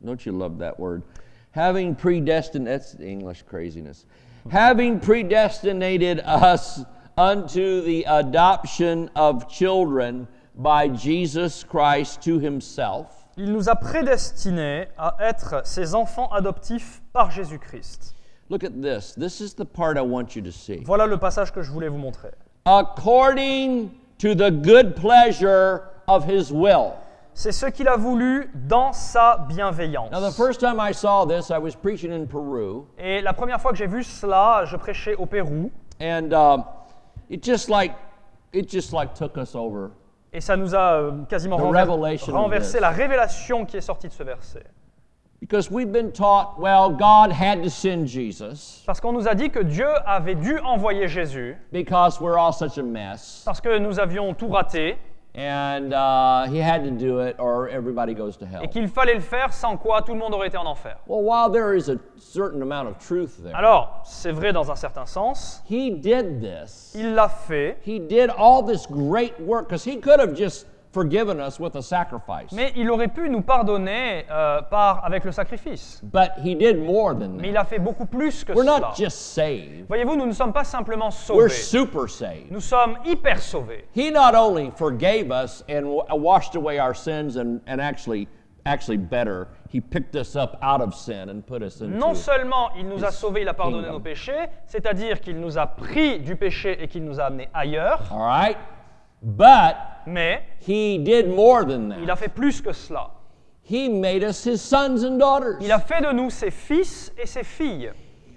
Don't you love that word? Having predestined, that's English craziness. Having predestinated us unto the adoption of children by Jesus Christ to himself. Il nous a prédestinés à être ses enfants adoptifs par Jésus-Christ. Look at this. This is the part I want you to see. Voilà le passage que je voulais vous montrer. According to the good pleasure of his will. C'est ce qu'il a voulu dans sa bienveillance. Now, the first time I saw this, I was preaching in Peru, Et la première fois que j'ai vu cela, je prêchais au Pérou, and um, it just like it just like took us over. et ça nous a euh, quasiment The renver- revelation of renversé this. la révélation qui est sortie de ce verset. Because we've been taught, well, God had to send Jesus Parce qu'on nous a dit que Dieu avait dû envoyer Jésus, because we're all such a mess, parce que nous avions tout raté, and uh, he had to do it or everybody goes to hell. et qu'il fallait le faire, sans quoi tout le monde aurait été en enfer. Well, while there is a certain amount of truth there, Alors, c'est vrai dans un certain sens, he did this. il l'a fait, He did all this great work because he could have just forgiven us with a sacrifice. mais il aurait pu nous pardonner euh, par, avec le sacrifice. But he did more than Mais il that. a fait beaucoup plus que We're cela. not just saved, Voyez-vous, nous ne sommes pas simplement we're sauvés, super saved. nous sommes hyper sauvés. He not only forgave us and wa- washed away our sins and, and actually, actually better, he picked us up out of sin and put us into Non seulement il nous a His sauvés, il a pardonné kingdom. nos péchés, c'est-à-dire qu'il nous a pris du péché et qu'il nous a amenés ailleurs, All right? But mais he did more than il that. a fait plus que cela. He made us his sons and daughters. Il a fait de nous ses fils et ses filles.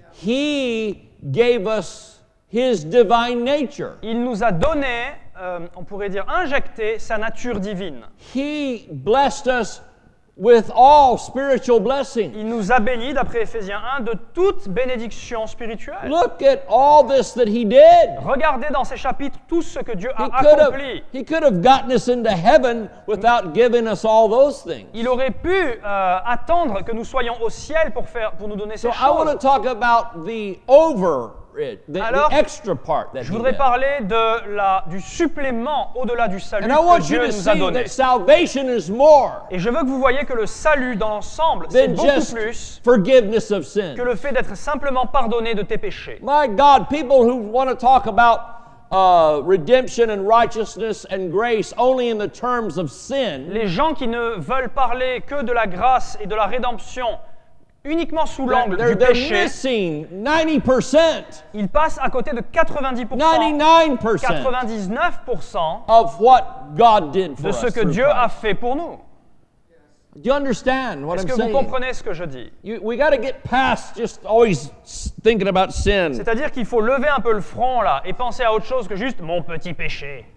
He gave us his divine nature. Il nous a donné, euh, on pourrait dire injecté, sa nature divine. He blessed us with all spiritual blessings. Il nous a bénis, d'après Éphésiens un, de toute bénédiction spirituelle. Look at all this that he did. Regardez dans ces chapitres tout ce que Dieu He a could have, accompli. he could have gotten us into heaven without giving us all those things. Il aurait pu euh, attendre que nous soyons au ciel pour, faire, pour nous donner ces So I want to choses. talk about the over it, the, Alors, the extra part that Je he voudrais did. parler de la, du supplément au-delà du salut And I que want you Dieu to nous a see donné. that salvation is more Et je veux que vous voyez que le salut dans l'ensemble, c'est than beaucoup just plus forgiveness of sin. que le fait d'être simplement pardonné de tes péchés. My God, people who want to talk about uh, redemption and righteousness and grace only in the terms of sin, Les gens qui ne veulent parler que de la grâce et de la rédemption uniquement sous they're, l'angle they're, du they're péché, missing ninety percent, ils passent à côté de quatre-vingt-dix pour cent, ninety-nine percent quatre-vingt-dix-neuf pour cent of what God did for de us ce que through Dieu a Christ. fait pour nous. Do you understand what Est-ce I'm que vous saying? comprenez ce que je dis? You, we got to get past just always s- thinking about sin. C'est-à-dire qu'il faut lever un peu le front là et penser à autre chose que juste mon petit péché.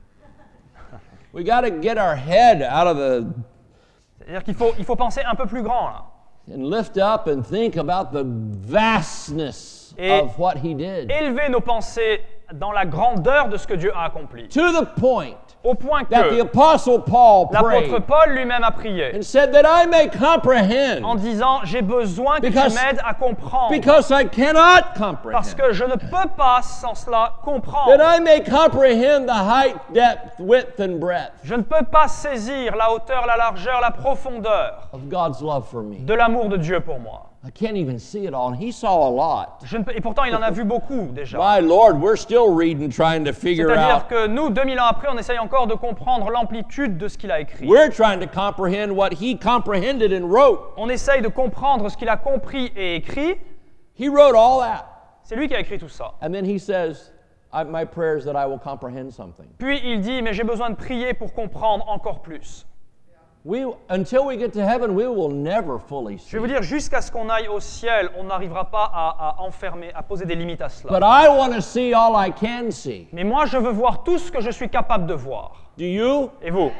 We got to get our head out of the C'est-à-dire qu'il faut, il faut penser un peu plus grand là. and lift up and think about the vastness Et- of what he did. Élever nos pensées dans la grandeur de ce que Dieu a accompli. To the point Au point that the que Apostle Paul l'apôtre prayed Paul lui-même a prié and said that I may en comprehend disant j'ai besoin que Because- tu m'aides à comprendre because I cannot parce comprehend. que je ne peux pas sans cela That comprendre. I may comprehend the height, depth, width, and breadth Je ne peux pas saisir la hauteur, la largeur, la profondeur of God's love for me. de l'amour de Dieu pour moi. I can't even see it all. And he saw a lot. Je ne peux- et pourtant il en a vu beaucoup déjà. My Lord, we're still reading, trying to figure C'est-à-dire out. que nous, deux mille ans après, on essaye encore de comprendre l'amplitude de ce qu'il a écrit. We're trying to comprehend what he comprehended and wrote. On essaye de comprendre ce qu'il a compris et écrit. He wrote all that. C'est lui qui a écrit tout ça. And then he says, I, my prayer is that I will comprehend something. Puis il dit, mais j'ai besoin de prier pour comprendre encore plus. We, until we get to heaven, we will never fully see. Je vais vous dire, jusqu'à ce qu'on aille au ciel, on n'arrivera pas à, à enfermer, à poser des limites à cela. But I want to see all I can see. Mais moi, je veux voir tout ce que je suis capable de voir. Do you? Et vous?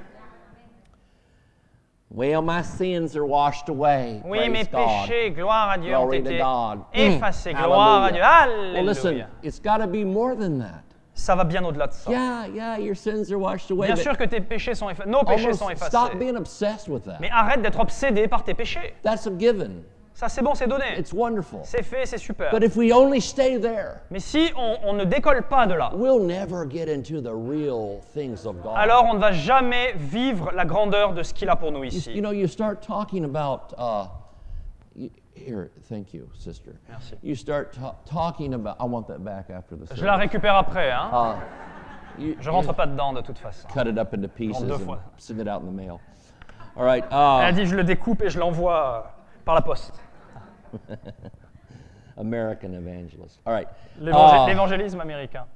Well, my sins are washed away. Oui, Praise mes God. péchés, gloire à Dieu, ont Glory to été God. effacés. Mm. Gloire à Dieu. Hallelujah. Well, Alléluia. listen, it's got to be more than that. Ça va bien au-delà de ça. Yeah, yeah, your sins are washed away. Bien but sûr que tes péchés sont effacés. Nos péchés almost sont effacés. stop being obsessed with that. Mais arrête d'être obsédé par tes péchés. That's a given. Ça, c'est bon, c'est donné. It's wonderful. C'est fait, c'est super. But if we only stay there, Mais si on, on ne décolle pas de là, we'll never get into the real things of God. alors on ne va jamais vivre la grandeur de ce qu'il a pour nous You, ici. you know, you start talking about, uh, y- here, thank you, sister. Merci. You start ta- talking about, I want that back after the Je la service. récupère après, hein. Uh, you, Je rentre pas dedans de toute façon. cut it up into pieces deux and fois. send it out in the mail. All right. Elle a Uh, dit je le découpe et je l'envoie euh, par la poste. American evangelist. All right. L'évangé- Uh, L'évangélisme américain.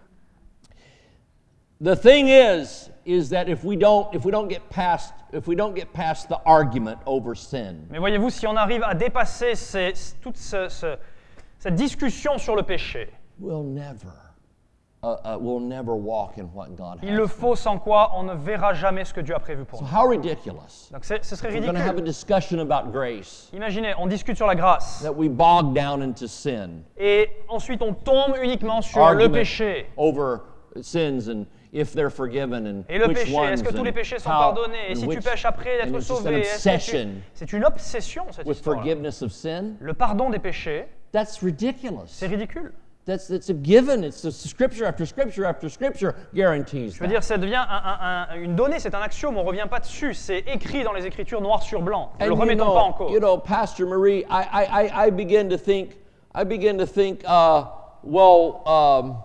the thing is, is that if we don't, if we don't get past, if we don't get past the argument over sin, Mais voyez-vous, si on arrive à dépasser ces, toute ce- ce- cette discussion sur le péché, we'll never, uh, uh, we'll never walk in what God il has. le faut, sans quoi on ne verra jamais ce que Dieu a prévu pour So nous. how ridiculous! Donc c'est- ce serait We're going to have a ridicule. discussion about grace, Imaginez, on discute sur la grâce that we bog down into sin, et ensuite on tombe uniquement sur le argument péché. over sins and if they're forgiven and Et le which péché, ones est-ce que tous and les péchés sont how pardonnés? Et and si tu which- pêches après and d'être it's just an sauvé, est-ce que tu- obsession c'est une obsession cette with histoire. forgiveness of sin. Le pardon des péchés, That's ridiculous. c'est ridicule. That's it's a given. It's a scripture after scripture after scripture guarantees Je veux that. dire, ça devient un- un- un- une donnée, c'est un axiome, on ne revient pas dessus. C'est écrit dans les Écritures noir sur blanc. Ne And le you remettons know, pas en cause. you know, Pastor Marie, I, I, I, I begin to think, I begin to think, uh, well, um,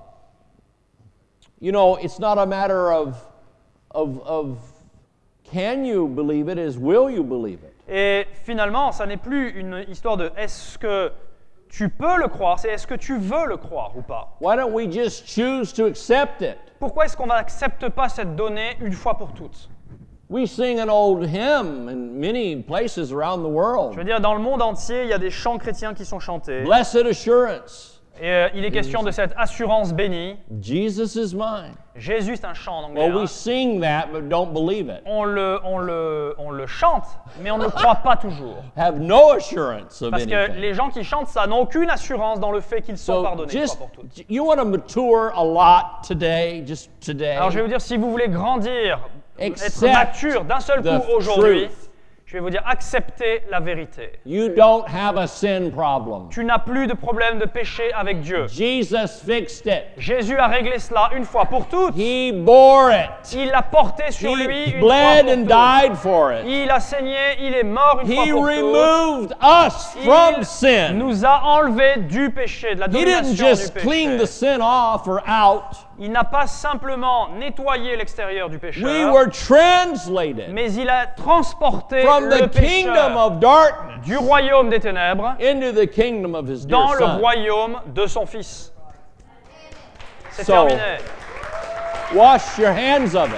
you know, it's not a matter of, of, of, can you believe it? Is will you believe it? Et finalement, ça n'est plus une histoire de est-ce que tu peux le croire, c'est est-ce que tu veux le croire ou pas. Why don't we just choose to accept it? Pourquoi est-ce qu'on n'accepte pas cette donnée une fois pour toutes? We sing an old hymn in many places around the world. Je veux dire, dans le monde entier, il y a des chants chrétiens qui sont chantés. Blessed assurance, Et euh, il est question de cette assurance bénie. Jesus is mine. Jésus, c'est un chant en anglais. Well, hein. we sing that but don't believe it. On, le, on, le, on le chante, mais on ne le croit pas toujours. Have no assurance of Parce que anything. les gens qui chantent ça n'ont aucune assurance dans le fait qu'ils sont So pardonnés une just, fois pour toutes. you want to mature a lot today, just today. Alors je vais vous dire, si vous voulez grandir, être Accept mature d'un seul the coup aujourd'hui, truth. je vais vous dire, acceptez la vérité. You don't have a sin problem. Tu n'as plus de problème de péché avec Dieu. Jesus fixed it. Jésus a réglé cela une fois pour toutes. He bore it. Il l'a porté sur lui He une bled fois and pour toutes. died for it. Il a saigné, il est mort une fois He pour toutes. removed us from Il sin. nous a enlevés du péché, de la He didn't domination just du clean the péché. sin off or out. Il n'a pas simplement nettoyé l'extérieur du pécheur, We were translated mais il a transporté from le the kingdom pécheur of darkness du royaume des ténèbres into the kingdom of his dear dans le son. royaume de son Fils. C'est So- terminé. Wash your hands of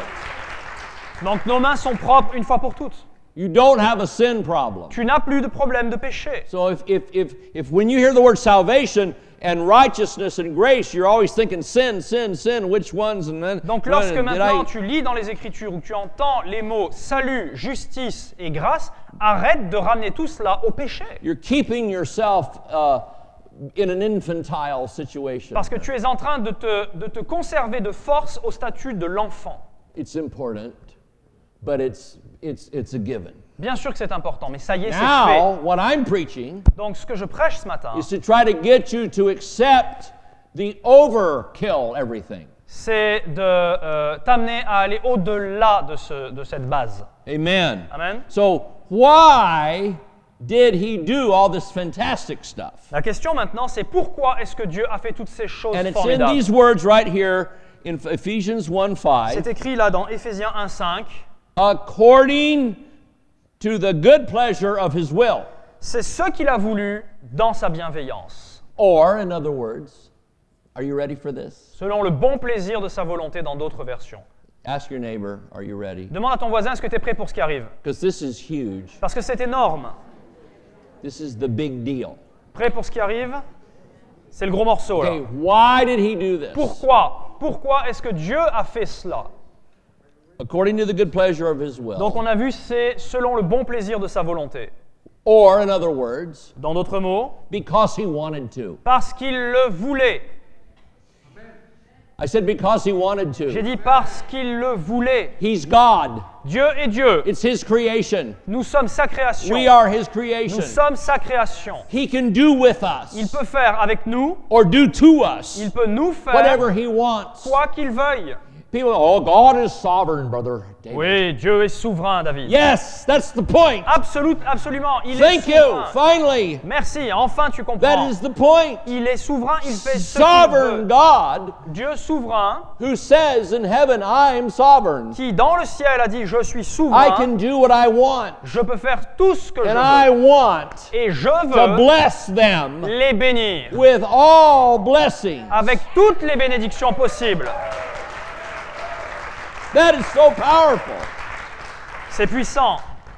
it. Donc nos mains sont propres une fois pour toutes. You don't have a sin problem. Tu n'as plus de problème de péché. So if, if, if, if when you hear the word salvation and righteousness and grace, you're always thinking sin, sin, sin, which ones? And then, Donc when lorsque did maintenant I- tu lis dans les Écritures ou tu entends les mots salut, justice et grâce, arrête de ramener tout cela au péché. you're keeping yourself uh, in an infantile situation. Parce que tu es en train de te, de te conserver de force au statut de l'enfant. It's important, but it's, it's, it's a given. Bien sûr que c'est important, mais ça y est, c'est Now, fait. what I'm preaching Donc ce que je prêche ce matin, is to try to get you to accept the overkill everything. c'est de euh, t'amener à aller au-delà de, ce, de cette base. Amen. Amen. So, why did he do all this fantastic stuff? La question maintenant, c'est pourquoi est-ce que Dieu a fait toutes ces choses And it's in formidables? these words right here in Ephesians one C'est five. écrit là dans Éphésiens un cinq. According to the good pleasure of his will. C'est ce qu'il a voulu dans sa bienveillance, Or, in other words, are you ready for this? selon le bon plaisir de sa volonté dans d'autres versions. Ask your neighbor, are you ready? Demande à ton voisin, est-ce que tu es prêt pour ce qui arrive? Because this is huge. Parce que c'est énorme. This is the big deal. Prêt pour ce qui arrive? C'est le gros morceau là. Okay, why did he do this? Pourquoi? Pourquoi est-ce que Dieu a fait cela? According to the good pleasure of his will. Donc on a vu, c'est selon le bon plaisir de sa volonté. Or, in other words, Dans d'autres mots, because he wanted to. parce qu'il le voulait. I said because he wanted J'ai to. dit parce qu'il le voulait. He's God. Dieu est Dieu. It's his creation. Nous sommes sa création. We are his Nous creation. sommes sa création. He can do with us Il peut faire avec nous, or do to us il peut nous faire whatever he wants. quoi qu'il veuille. People, oh, God is sovereign, brother David. Oui, Dieu est souverain, David. Yes, that's the point. Absolute, absolument, il Thank est you. souverain. Finally, Merci, enfin tu that comprends. is the point. Il est souverain, il fait ce qu'il Sovereign veut. God Dieu souverain, who says in heaven, I am sovereign. qui dans le ciel a dit, je suis I souverain, can do what I want. je peux faire tout ce que je And I veux. want Et je to veux bless them les bénir with all blessings. avec toutes les bénédictions possibles. That is so powerful. C'est puissant.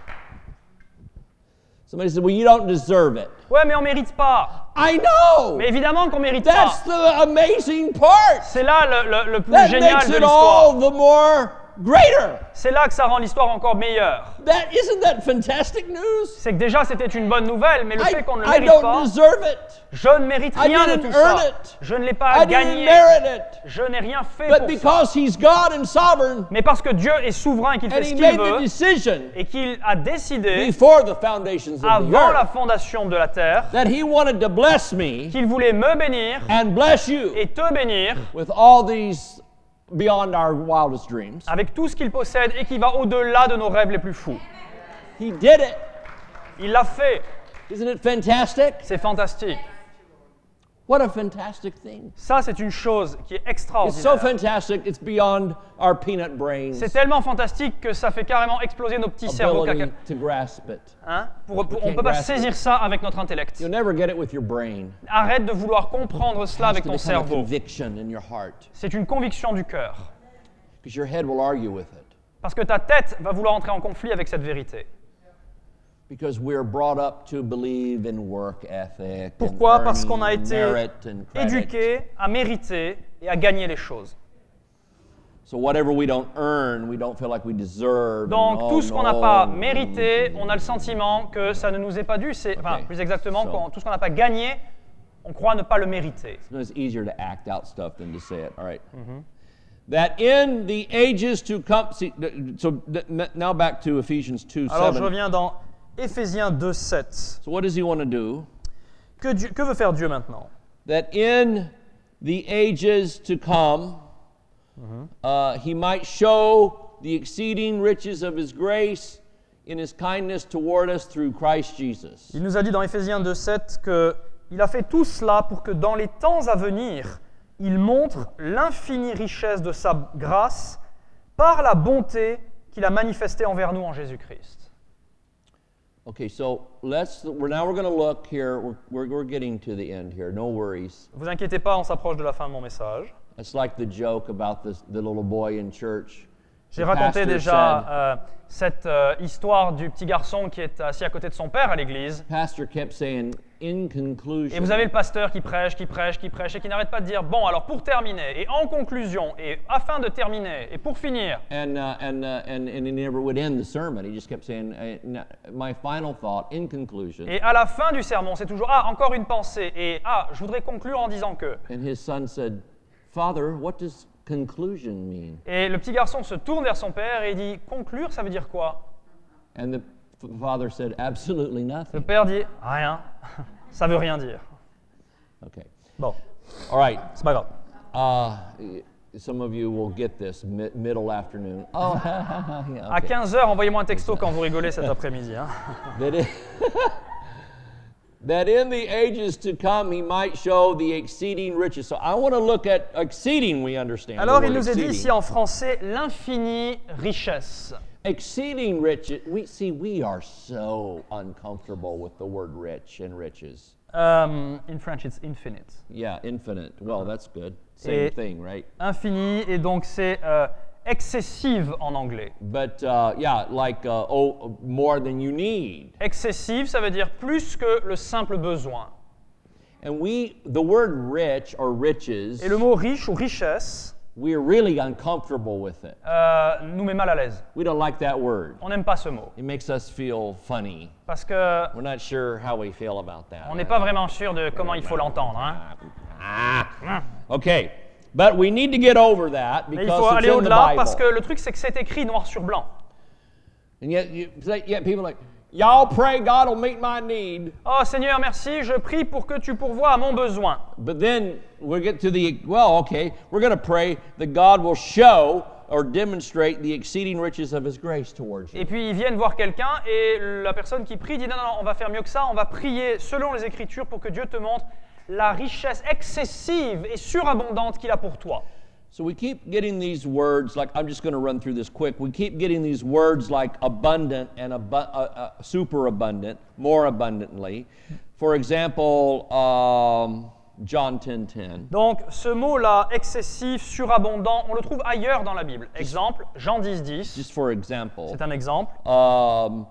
Somebody said, well, you don't deserve it. Ouais, mais on mérite pas. I know. Mais évidemment qu'on mérite That's pas. the amazing part. C'est là le, le- le plus That génial makes de it l'histoire. all the more greater. C'est là que ça rend l'histoire encore meilleure. That isn't that fantastic news? C'est que déjà c'était une bonne nouvelle, mais le I, fait qu'on ne le I mérite don't pas, deserve it. je ne mérite I rien de didn't tout earn ça. it. Je ne l'ai I pas didn't gagné. merit it. Je n'ai rien fait But pour ça. because he's God and sovereign, Mais parce que Dieu est souverain et qu'il and fait ce he qu'il made the veut, decision et qu'il a décidé, before the foundations of the avant la earth, fondation de la terre, that he wanted to bless me qu'il voulait me bénir and bless you et te bénir with all these beyond our wildest dreams. avec tout ce qu'il possède et qui va au-delà de nos rêves les plus fous. He did it. Il l'a fait. Isn't it fantastic? C'est fantastique. What a fantastic thing. Ça, c'est une chose qui est It's so extraordinaire. fantastic, it's beyond our peanut brains' C'est tellement fantastique que ça fait carrément exploser nos petits cerveaux. ability caca- to grasp it. Hein? Pour- pour- on ne can't peut pas grasp it. saisir ça avec notre intellect. You'll never get it with your brain. Arrête de vouloir comprendre cela It has avec to ton become a cerveau. conviction in your heart, C'est une conviction du cœur. because your head will argue with it. Parce que ta tête va vouloir entrer en conflit avec cette vérité. Because we're brought up to believe in work ethic, Pourquoi? and Parce qu'on a earning été merit and credit. éduqué à mériter et à gagner les choses. So whatever we don't earn, we don't feel like we deserve. and, Donc oh, tout ce qu'on n'a no. pas mérité, on a le sentiment que ça ne nous est pas dû. C'est, enfin, Okay. plus exactement, So- qu'on- tout ce qu'on n'a pas gagné, on croit ne pas le mériter. It's easier to act out stuff than to say it. All right. Mm-hmm. That in the ages to come. See, th- so th- n- now back to Ephesians two Alors je seven. reviens dans Éphésiens deux sept. So what does he want to do? Que, Dieu- que veut faire Dieu maintenant? That in the ages to come, uh, he might show the exceeding riches of his grace in his kindness toward us through Christ Jesus. Il nous a dit dans Éphésiens deux sept qu'il a fait tout cela pour que dans les temps à venir, il montre l'infinie richesse de sa grâce par la bonté qu'il a manifestée envers nous en Jésus-Christ. Okay, so let's. We're now we're going to look here. We're, we're we're getting to the end here. No worries. Ne vous inquiétez pas, on s'approche de la fin de mon message. It's like the joke about this the little boy in church. J'ai The raconté pastor déjà said- euh, cette euh, histoire du petit garçon qui est assis à côté de son père à l'église. Pastor kept saying, in conclusion. Et vous avez le pasteur qui prêche, qui prêche, qui prêche et qui n'arrête pas de dire « Bon, alors pour terminer, et en conclusion, et afin de terminer, et pour finir, And, uh, and, uh, and, and he never would end the sermon. He just kept saying, uh, n- my final thought, in conclusion. et à la fin du sermon, c'est toujours « Ah, encore une pensée, et ah, je voudrais conclure en disant que… And his son said, Father, what does conclusion mean? » Et le petit garçon se tourne vers son père et dit « Conclure, ça veut dire quoi ?» And the f- father said, absolutely Le nothing. père dit « Rien, ça veut rien dire. Okay. » Bon, All right. c'est pas grave. Uh, y- some of you will get this mi- middle afternoon. Oh, yeah, À okay. quinze heures, envoyez-moi un texto quand vous rigolez cet après-midi. hein. That, it, that in the ages to come he might show the exceeding riches. So I want to look at exceeding, we understand. the Alors, word il nous est dit exceeding. ici en français « l'infinie richesse ». Exceeding riches. We see we are so uncomfortable with the word rich and riches. Um, in French, it's infinite. Yeah, infinite. Well, that's good. Same Et- thing, right? Infini, et donc c'est euh, excessive en anglais. But uh, yeah, like uh, oh, more than you need. Excessive, ça veut dire plus que le simple besoin. And we, the word rich or riches, Et le mot riche ou richesse we're really uncomfortable with it. euh, nous met mal à l'aise. We don't like that word. On n'aime pas ce mot. It makes us feel funny. Parce que We're not sure how we feel about that. on n'est pas vraiment sûr de comment il faut l'entendre. hein. Ah. Okay. But we need to get over that Mais il because faut it's aller in the au-delà Bible. parce que le truc, c'est que c'est écrit noir sur blanc. And yet, you, yet people are like, y'all pray God will meet my need. Oh Seigneur, merci, je prie pour que tu pourvoies à mon besoin. But then we get to the, well, okay, we're going to pray that God will show or demonstrate the exceeding riches of His grace towards you. Et puis ils viennent voir quelqu'un et la personne qui prie dit non, non, non, on va faire mieux que ça, on va prier selon les Écritures pour que Dieu te montre la richesse excessive et surabondante qu'il a pour toi. So we keep getting these words, like, I'm just going to run through this quick. We keep getting these words like abundant and abu- uh, uh, super abundant, more abundantly. For example, um, John ten ten. Donc ce mot-là, excessif, surabondant, on le trouve ailleurs dans la Bible. Exemple, Jean dix dix, Just for example, c'est un exemple. um,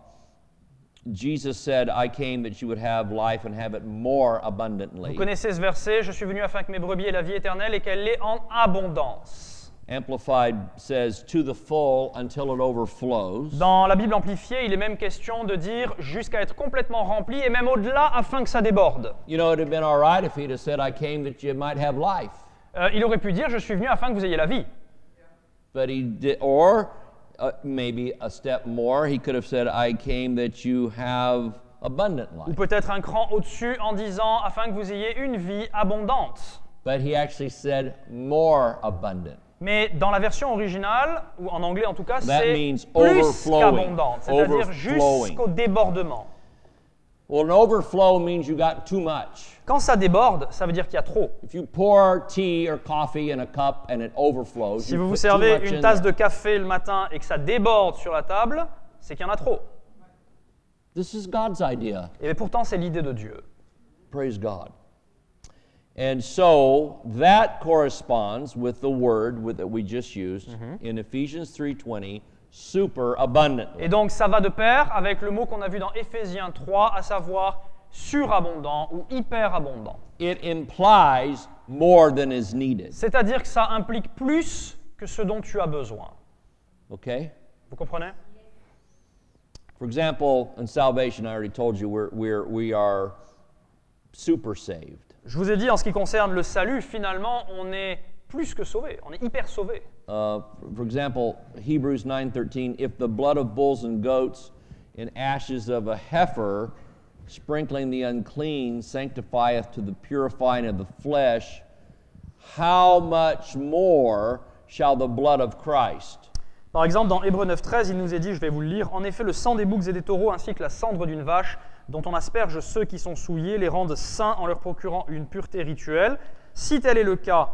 Jesus said, I came that you would have life and have it more Vous abundantly. connaissez ce verset, je suis venu afin que mes brebis aient la vie éternelle et qu'elle l'ait en abondance. Amplified says, to the full until it overflows. Dans la Bible amplifiée, il est même question de dire jusqu'à être complètement rempli et même au-delà afin que ça déborde. You know, it would have been all right if he'd have said, I came that you might have life. Euh, il aurait pu dire je suis venu afin que vous ayez la vie. But he did, or uh, maybe a step more, he could have said, I came that you have abundant Ou life. peut-être un cran au-dessus en disant afin que vous ayez une vie abondante. But he actually said more abundant. Mais dans la version originale, ou en anglais en tout cas, That c'est means plus overflowing. qu'abondante, c'est-à-dire Overflowing. jusqu'au débordement. Well, an overflow means you got too much. Quand ça déborde, ça veut dire qu'il y a trop. If you pour tea or coffee in a cup and it overflows, Si you vous vous put too servez much une in tasse there. de café le matin et que ça déborde sur la table, c'est qu'il y en a trop. This is God's idea. Et pourtant, c'est l'idée de Dieu. Praise God. And so that corresponds with the word with, that we just used in Ephesians three twenty, super abundantly. Et donc, ça va de pair avec le mot qu'on a vu dans Éphésiens trois, à savoir surabondant ou hyperabondant. It implies more than is needed. C'est-à-dire que ça implique plus que ce dont tu as besoin. Okay? Vous comprenez? For example, in salvation, I already told you we're, we're, we are super saved. Je vous ai dit, en ce qui concerne le salut, finalement, on est plus que sauvé, on est hyper sauvé. Uh, for example, Hebrews nine thirteen, if the blood of bulls and goats and ashes of a heifer, sprinkling the unclean, sanctifieth to the purifying of the flesh, how much more shall the blood of Christ? Par exemple, dans Hébreux neuf treize, il nous est dit, je vais vous le lire, « En effet, le sang des boucs et des taureaux, ainsi que la cendre d'une vache, dont on asperge ceux qui sont souillés, les rendent saints en leur procurant une pureté rituelle. Si tel est le cas,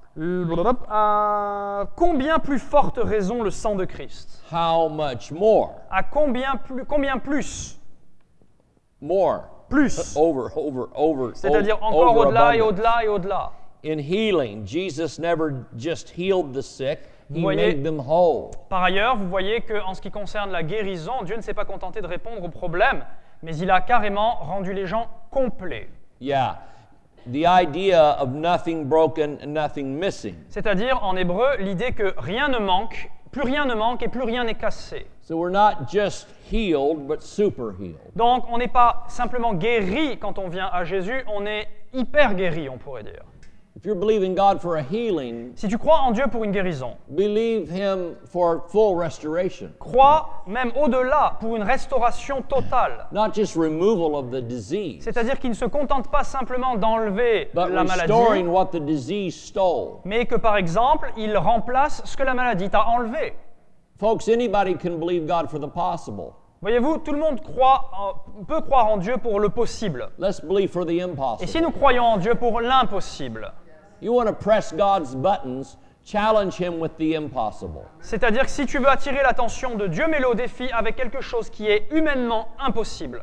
à combien plus forte raison le sang de Christ? How much more? À combien plus, combien plus? More. Plus. Over, over, over. C'est-à-dire o- encore au-delà et overabundant. au-delà et au-delà. In healing, Jesus never just healed the sick, He voyez- made them whole. Par ailleurs, vous voyez qu'en ce qui concerne la guérison, Dieu ne s'est pas contenté de répondre aux problèmes, mais il a carrément rendu les gens complets. Yeah. The idea of nothing broken and nothing missing. C'est-à-dire, en hébreu, l'idée que rien ne manque, plus rien ne manque et plus rien n'est cassé. So we're not just healed, but super healed. Donc, on n'est pas simplement guéri quand on vient à Jésus, on est hyper guéri, on pourrait dire. If you're believing God for a healing, Si tu crois en Dieu pour une guérison, believe Him for full restoration. crois même au-delà pour une restauration totale. Not just removal of the disease, C'est-à-dire qu'il ne se contente pas simplement d'enlever but la maladie, restoring what the disease stole. mais que par exemple, il remplace ce que la maladie t'a enlevé. Folks, anybody can believe God for the possible. Voyez-vous, tout le monde croit, en- peut croire en Dieu pour le possible. Let's believe for the Et si impossible. nous croyons en Dieu pour l'impossible, You want to press God's buttons, challenge Him with the impossible. c'est-à-dire que si tu veux attirer l'attention de Dieu, mets-le au défi avec quelque chose qui est humainement impossible.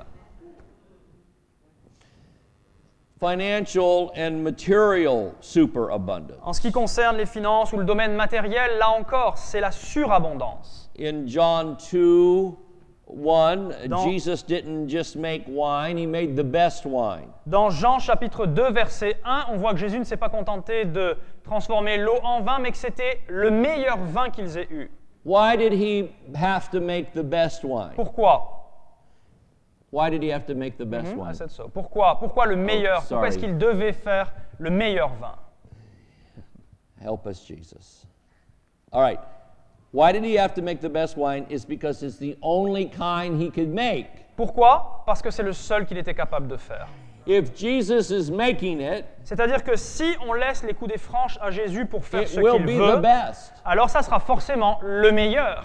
Financial and material superabundance. En ce qui concerne les finances ou le domaine matériel, là encore, c'est la surabondance. In John two one, Dans- Jesus didn't just make wine, He made the best wine. Dans Jean chapitre deux, verset un, on voit que Jésus ne s'est pas contenté de transformer l'eau en vin, mais que c'était le meilleur vin qu'ils aient eu. Why did He have to make the best wine? Pourquoi? Why did He have to make the best Hmm, wine? I said so. Pourquoi? Pourquoi le meilleur? Pourquoi est-ce sorry. qu'il devait faire le meilleur vin? Help us, Jesus. All right. Why did he have to make the best wine? It's because it's the only kind he could make. Pourquoi? Parce que c'est le seul qu'il était capable de faire. If Jesus is making it, C'est-à-dire que si on laisse les coups des franches à Jésus pour faire it ce will qu'il be veut, the best. alors ça sera forcément le meilleur.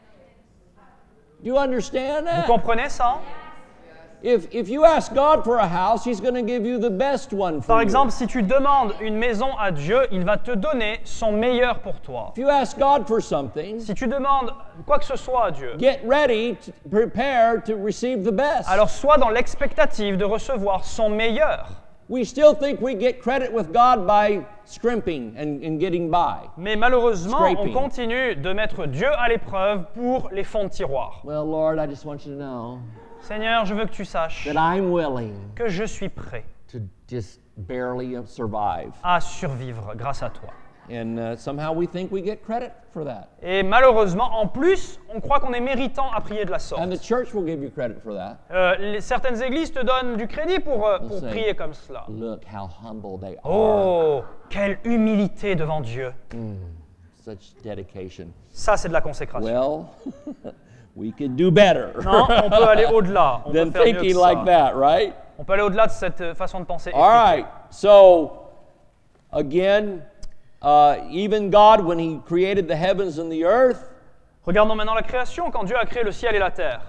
Do you understand Vous that? comprenez ça? If, if you ask God for a house, he's going to give you the best one for Par you. exemple, si tu demandes une maison à Dieu, il va te donner son meilleur pour toi. If you ask God for something, Si tu demandes quoi que ce soit à Dieu, get ready, to prepare to receive the best. alors sois dans l'expectative de recevoir son meilleur. We still think we get credit with God by scrimping and, and getting by. Mais malheureusement, on Scraping. continue de mettre Dieu à l'épreuve pour les fonds de tiroir. Well, Lord, I just want you to know Seigneur, je veux que tu saches that I'm willing que je suis prêt to just barely survive. à survivre grâce à toi. And uh, somehow we think we get credit for that. Et malheureusement, en plus, on croit qu'on est méritant à prier de la sorte. And the church will give you credit for that. Euh, les- certaines églises te donnent du crédit pour, euh, pour say, prier comme cela. Look how humble they are. Oh, quelle humilité devant Dieu. Such dedication. Ça, c'est de la consécration. Well, we could do better Non, on peut aller au-delà. On peut than faire mieux thinking que like ça. that, right? On peut aller au-delà de cette euh, façon de penser. All right. So, again, uh, even God, when He created the heavens and the earth, Regardons maintenant la création. Quand Dieu a créé le ciel et la terre,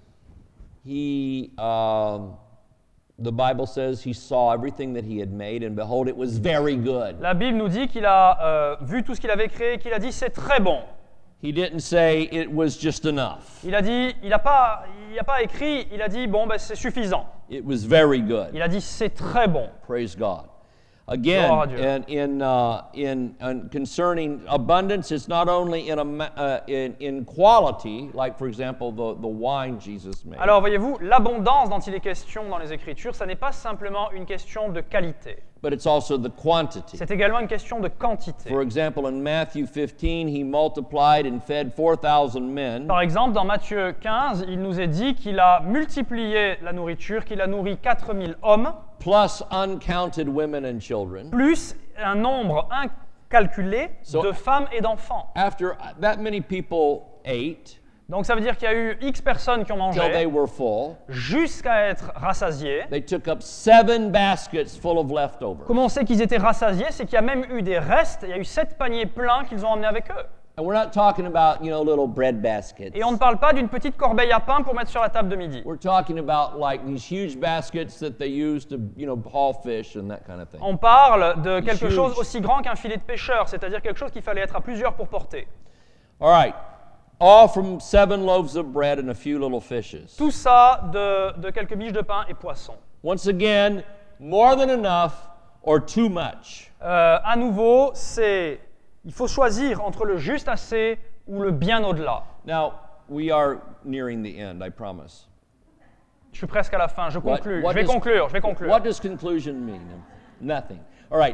He, um, the Bible says, He saw everything that He had made, and behold, it was very good. la Bible nous dit qu'il a euh, vu tout ce qu'il avait créé et qu'il a dit c'est très bon. He didn't say it was just enough. Il a dit, il n'a pas, il a pas écrit, il a dit bon ben c'est suffisant. It was very good. Il a dit c'est très bon. Praise God. Gloire à Again, Dieu. and in uh, in in concerning abundance, it's not only in a ma- uh, in in quality, like for example the the wine Jesus made. Alors voyez-vous, l'abondance dont il est question dans les Écritures, ça n'est pas simplement une question de qualité. But it's also the quantity. C'est également une question de quantité. For example, in Matthew fifteen, he multiplied and fed four thousand men, Par exemple, dans Matthieu quinze, il nous est dit qu'il a multiplié la nourriture, qu'il a nourri quatre mille hommes, plus uncounted women and children. plus un nombre incalculé So- de femmes et d'enfants. After that many people ate Donc ça veut dire qu'il y a eu X personnes qui ont till they mangé were full, jusqu'à être rassasiés. they took up seven baskets full of leftovers. Comment on sait qu'ils étaient rassasiés? C'est qu'il y a même eu des restes, il y a eu sept paniers pleins qu'ils ont emmenés avec eux. And we're not talking about, you know, little bread baskets. Et on ne parle pas d'une petite corbeille à pain pour mettre sur la table de midi. We're talking about like these huge baskets that they use to, you know, haul fish and that kind of thing. On parle de quelque Huge. chose aussi grand qu'un filet de pêcheur, c'est-à-dire quelque chose qu'il fallait être à plusieurs pour porter. All right. All from seven loaves of bread and a few little fishes. Tout ça de, de quelques miches de pain et poissons. Once again, more than enough or too much. Euh, à nouveau, c'est il faut choisir entre le juste assez ou le bien au-delà. Now, we are nearing the end, I promise. Je suis presque à la fin, je What- conclue. what je vais does- conclure, je vais conclure. What does conclusion mean? Nothing. All right.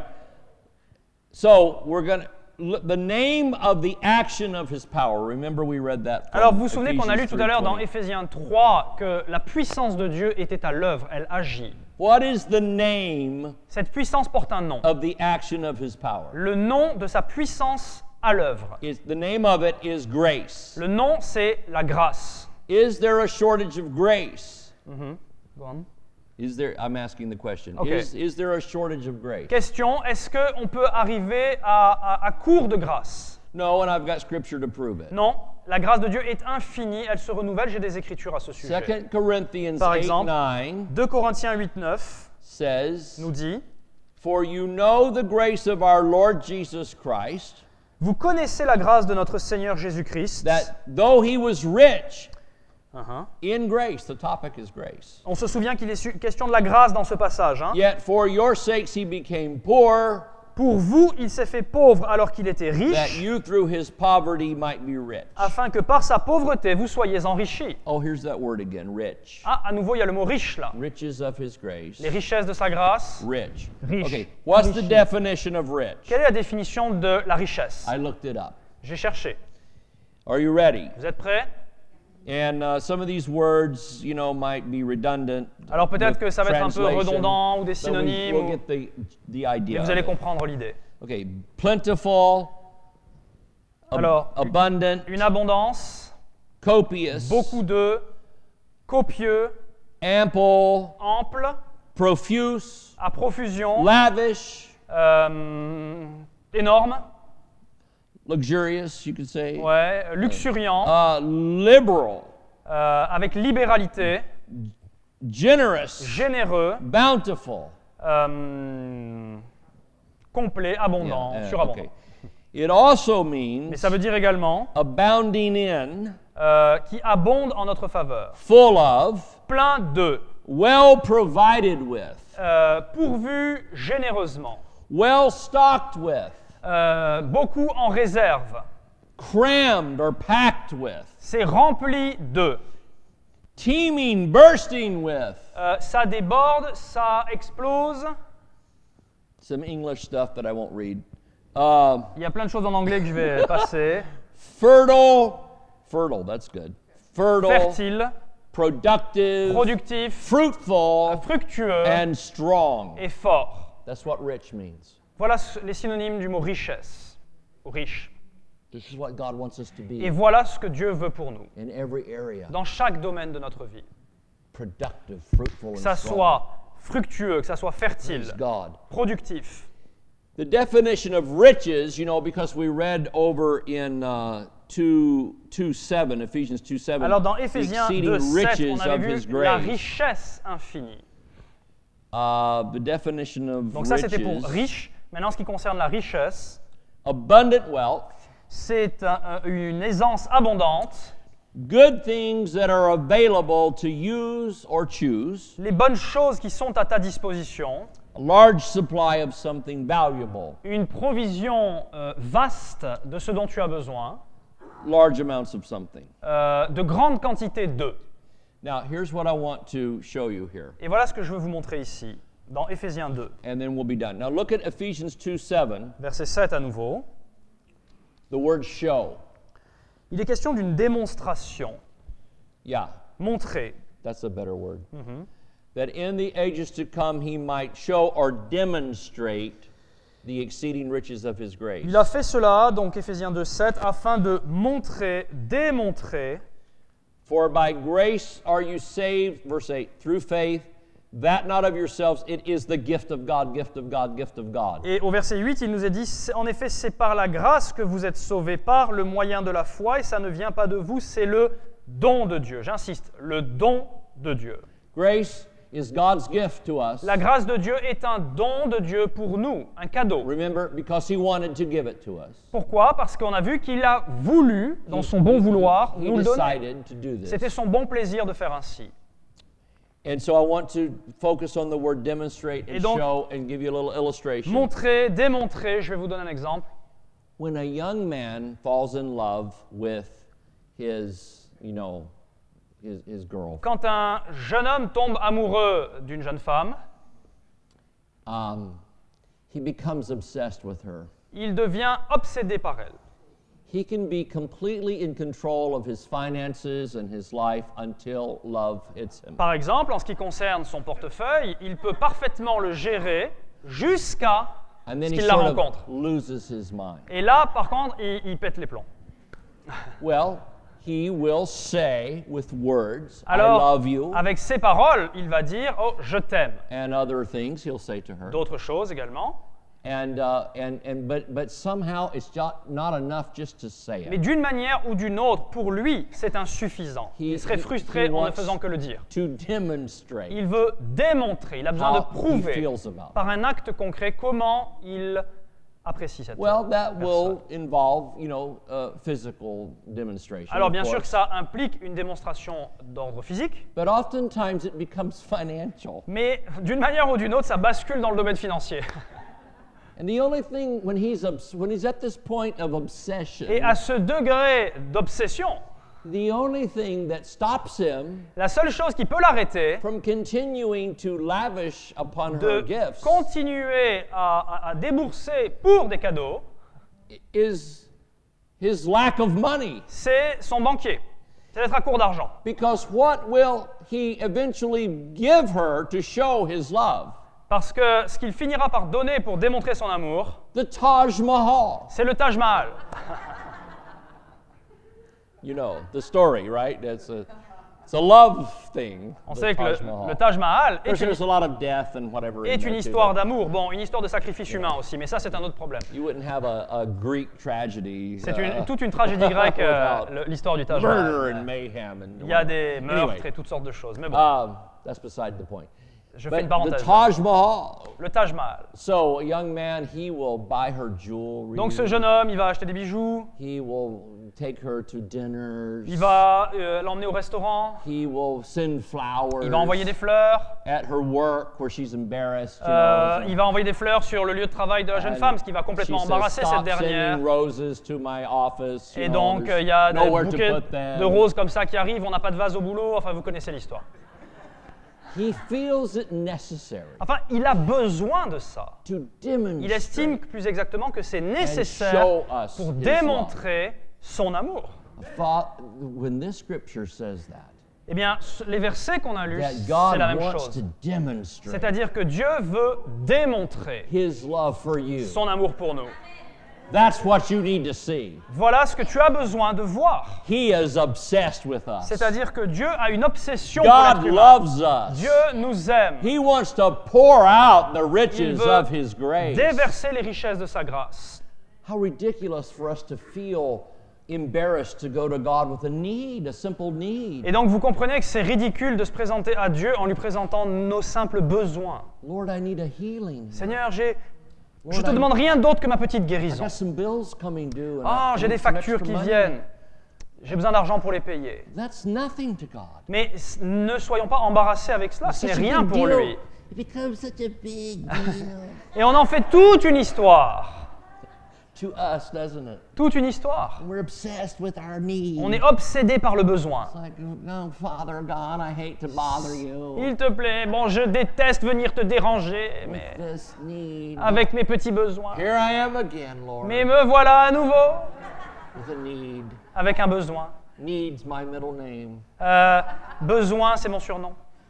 So, we're going to the name of the action of his power. Remember we read that from Alors vous vous souvenez qu'on a lu Ephesians tout à l'heure dans three twenty. Éphésiens trois que la puissance de Dieu était à l'œuvre, elle agit. What is the name Cette puissance porte un nom. of the action of his power? Le nom de sa puissance à l'œuvre. Is the name of it is grace. Le nom, c'est la grâce. Is there a shortage of grace? Go on. Is there I'm asking the question. Okay. Is is there a shortage of grace? Question, est-ce qu'on peut arriver à, à- à court de grâce? No, and I've got scripture to prove it. Non, la grâce de Dieu est infinie, elle se renouvelle, j'ai des écritures à ce sujet. Second Corinthians Par eight exemple, nine deux Corinthiens huit neuf says, nous dit "For you know the grace of our Lord Jesus Christ, « Vous connaissez la grâce de notre Seigneur Jésus-Christ. that though he was rich Uh-huh. in grace, the topic is grace, On se souvient qu'il est su- question de la grâce dans ce passage. hein. yet for your sakes he became poor, Pour vous, il s'est fait pauvre alors qu'il était that riche, you through his poverty might be rich." afin que par sa pauvreté, vous soyez enrichis. Oh, here's that word again, rich. Ah, à nouveau, il y a le mot riche là. Riches of his grace. Les richesses de sa grâce. Rich. Riche. Okay, what's the Riche. definition of rich? Quelle est la définition de la richesse? I looked it up. J'ai cherché. Are you ready? Vous êtes prêts? And uh, some of these words, you know, might be redundant. Alors peut-être with que ça va être un peu translation, redondant ou des but we- synonymes, We'll ou- get the, the mais idea. vous of allez it. comprendre l'idée. Okay, plentiful, ab- Alors, abundant, une abondance, copious, beaucoup de, copieux, ample, ample, profuse, à profusion, lavish, euh, énorme, luxurious, you could say, ouais, luxuriant, uh, liberal, euh, avec libéralité, generous, généreux, bountiful. euh, complet, abondant, Yeah, uh, surabondant. okay. It also Mais means ça veut dire également abounding in, euh, qui abonde en notre faveur, full of, plein de, well provided with, euh, pourvu généreusement, well stocked with, euh, beaucoup en réserve, crammed or packed with, c'est rempli de, teeming, bursting with. Euh, ça déborde, ça explose. Some English stuff that I won't read. Uh, Il y a plein de choses en anglais que je vais passer. fertile, fertile, that's good. Fertile, Fertile, productive, productif, fruitful, fructueux and strong. et fort. That's what rich means. Voilà ce- les synonymes du mot richesse, ou riche. This is what God wants us to Et be voilà ce que Dieu veut pour nous, in every area. dans chaque domaine de notre vie. Productive, fruitful, Que and ça strong. soit fructueux, que ça soit fertile, Praise God. productif. The definition of riches, you know, because we read over in uh, two, two seven, Ephesians two seven, Alors dans the Éphésiens exceeding deux sept, riches on avait of His vu la grace. richesse infinie. Uh, the definition of Donc ça c'était pour riches, riche. Maintenant ce qui concerne la richesse, abundant wealth, c'est un- un- une aisance abondante, good things that are available to use or choose, les bonnes choses qui sont à ta disposition, a large supply of something valuable, une provision euh, vaste de ce dont tu as besoin, large amounts of something. euh, de grandes quantités de. Now, here's what I want to show you here, Et voilà ce que je veux vous montrer ici, dans Éphésiens deux, and then we'll be done. Now, look at Ephesians two seven, verset sept à nouveau. the word show. Il est question d'une démonstration, Yeah, montrer, that's a better word. That in the ages to come he might show or demonstrate the exceeding riches of his grace. Il a fait cela, donc Éphésiens deux sept, afin de montrer, démontrer, For by grace are you saved, verse eight, through faith, that not of yourselves, it is the gift of God, gift of God, gift of God. et au verset huit, il nous est dit, c'est- en effet, c'est par la grâce que vous êtes sauvés, par le moyen de la foi, et ça ne vient pas de vous, c'est le don de Dieu. J'insiste, le don de Dieu. Grace is God's gift to us. La grâce de Dieu est un don de Dieu pour nous, un cadeau. Remember, because he wanted to give it to us. Pourquoi? Parce qu'on a vu qu'il a voulu, dans son bon vouloir, He nous le donner. decided to do this. C'était son bon plaisir de faire ainsi. And so I want to focus on the word demonstrate Et and donc, show and give you a little illustration. Montrer, démontrer, je vais vous donner un exemple. When a young man falls in love with his, you know, his, his girl, Quand un jeune homme tombe amoureux d'une jeune femme, um, he becomes obsessed with her. il devient obsédé par elle. He can be completely in control of his finances and his life until love hits him. Par exemple, en ce qui concerne son portefeuille, il peut parfaitement le gérer jusqu'à And ce then he qu'il la sort rencontre. of loses his mind. Et là, par contre, il, il pète les plombs. Well, he will say with words, I Alors, love you, avec ses paroles, il va dire « Oh, je t'aime and other things he'll say to » her. D'autres choses également. And, uh, and, and, but, but somehow it's just not enough just to say Mais it. d'une manière ou d'une autre, pour lui, c'est insuffisant. He- Il serait he- frustré he en ne wants faisant que le dire. To demonstrate Il veut démontrer, il a besoin how de he prouver feels about it. par un acte concret comment il apprécie cette Well, that personne. will involve, you know, uh, physical demonstration. Alors of bien sûr que course. ça implique une démonstration d'ordre physique, But oftentimes it becomes financial. mais d'une manière ou d'une autre, ça bascule dans le domaine financier. And the only thing when he's obs- when he's at this point of obsession, Et à ce degré d'obsession, the only thing that stops him la seule chose qui peut l'arrêter from continuing to lavish upon her de gifts continuer à, à- à débourser pour des cadeaux, is his lack of money. c'est son banquier. C'est d'être à court d'argent. Because what will he eventually give her to show his love? Parce que ce qu'il finira par donner pour démontrer son amour, the Taj Mahal. c'est le Taj Mahal. You know the story, right? It's a, it's a love thing. On the sait que Taj le, Mahal. le Taj Mahal Of course, est une, there's a lot of death and whatever. in est there une too, histoire but d'amour. Bon, une histoire de sacrifice humain aussi, mais ça c'est un autre problème. You wouldn't have a, a Greek tragedy. C'est une- uh, toute une tragédie grecque, euh, without le- l'histoire du Taj murder Mahal. and mayhem and Il y a des meurtres Anyway, et toutes sortes de choses. Mais bon, um, that's beside the point. je fais But une the parenthèse. Taj Mahal. Le Taj Mahal. So a young man, he will buy her jewelry. Donc ce jeune homme, il va acheter des bijoux, He will take her to dinners. il va euh, l'emmener au restaurant, He will send flowers. il va envoyer des fleurs, at her work where she's embarrassed. You euh, know, il va envoyer des fleurs sur le lieu de travail de la jeune and femme, ce qui va complètement she says, embarrasser cette "Stop dernière. sending roses to my office." You Et know, donc, there's euh, il y a des nowhere to bouquets put them. de roses comme ça qui arrivent, on n'a pas de vase au boulot, enfin vous connaissez l'histoire. He feels it necessary Enfin, il a besoin de ça. to Il estime demonstrate plus exactement que c'est and nécessaire show us pour his démontrer son amour. love. Fa- When this scripture says that, Eh bien, ce- les versets qu'on a lus, that c'est God la même wants chose. to demonstrate C'est-à-dire que Dieu veut démontrer His love for you. son amour pour nous. That's what you need to see. Voilà ce que tu as besoin de voir. He is obsessed with us. C'est-à-dire que Dieu a une obsession pour l'être God humain. loves us. Dieu nous aime. He wants to pour out the Il riches veut of His grace. déverser les richesses de sa grâce. How ridiculous for us to feel embarrassed to go to God with a need, a simple need. Et donc vous comprenez que c'est ridicule de se présenter à Dieu en lui présentant nos simples besoins. Lord, I need a healing. Seigneur, j'ai, je Lord, te I- demande rien d'autre que ma petite I guérison. got some bills coming due. and Ah, I j'ai need des some factures extra qui money. viennent. J'ai besoin d'argent pour les payer. That's nothing to God. Mais s- ne soyons pas embarrassés avec cela, ce n'est Such a rien big pour deal. lui. It becomes such a big deal Et on en fait toute une histoire. to us, doesn't it? Toute une histoire. We're obsessed with our need. On est obsédé par le besoin. It's like, oh, Father God, I hate to bother you Il te plaît, bon, je déteste venir te déranger, with mais this need. avec mes petits besoins. Here I am again, Lord, Mais me voilà à nouveau with a need. avec un besoin. Needs my middle name. Euh, besoin, c'est mon surnom.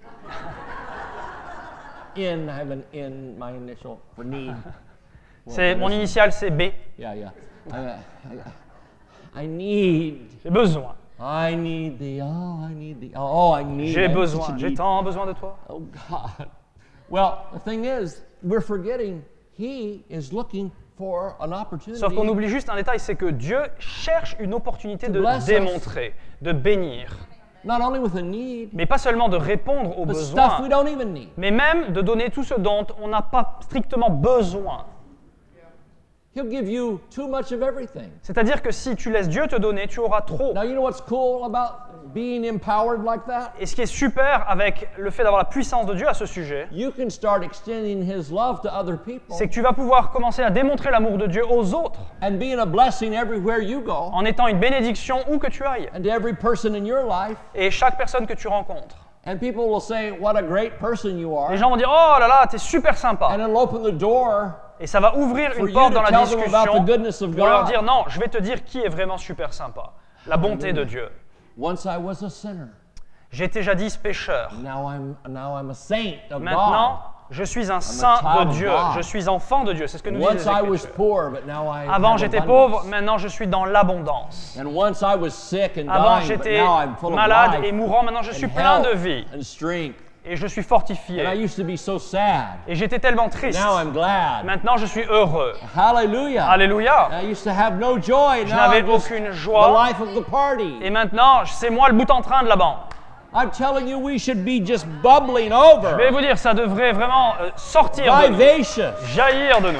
In, I have an in, my initial for need. C'est mon initiale, c'est B. Yeah, yeah. I, I, I need. J'ai besoin. I need thee. Oh, I need thee. Oh, I need. J'ai I have such besoin. a J'ai need. tant besoin de toi. Oh God. Well, the thing is, we're forgetting He is looking for an opportunity. Sauf qu'on oublie juste un détail, c'est que Dieu cherche une opportunité de bless us. démontrer, de bénir. Not only with a need, Mais pas seulement de répondre aux but stuff we besoins, don't even need. mais même de donner tout ce dont on n'a pas strictement besoin. He'll give you too much of everything. C'est-à-dire que si tu laisses Dieu te donner, tu auras trop. Now, you know what's cool about being empowered like that? Et ce qui est super avec le fait d'avoir la puissance de Dieu à ce sujet, You can start extending His love to other people c'est que tu vas pouvoir commencer à démontrer l'amour de Dieu aux autres, and being a blessing everywhere you go en étant une bénédiction où que tu ailles, and to every person in your life. et chaque personne que tu rencontres. And people will say, what a great person you are. Les gens vont dire « Oh là là, t'es super sympa And it'll open the door ». Et ça va ouvrir For une you porte to dans la tell them about discussion the goodness of pour leur God. dire « Non, je vais te dire qui est vraiment super sympa. La bonté de Dieu. Once I was a sinner. J'étais jadis pécheur. Now I'm, now I'm a saint of Maintenant, je suis un saint child de of Dieu. God. Je suis enfant de Dieu. C'est ce que God. nous disent Once les I was Écritures. poor, but now I Avant, have j'étais abundance. pauvre. Maintenant, je suis dans l'abondance. And once I was sick and Avant, dying, but j'étais now I'm full malade of life et mourant. Maintenant, je and suis plein de health vie. and strength. Et je suis And I fortifié. used to be so sad. Et j'étais tellement triste. Now I'm glad. Maintenant, je suis heureux. Hallelujah. Alléluia. I used to have no joy. Je Now n'avais I'm just aucune the joie. life of the party. Et maintenant, c'est moi le bout en train de la bande. I'm telling you, we should be just bubbling over. Je vais vous dire, ça devrait vraiment euh, sortir de nous, Vivacious. jaillir de nous.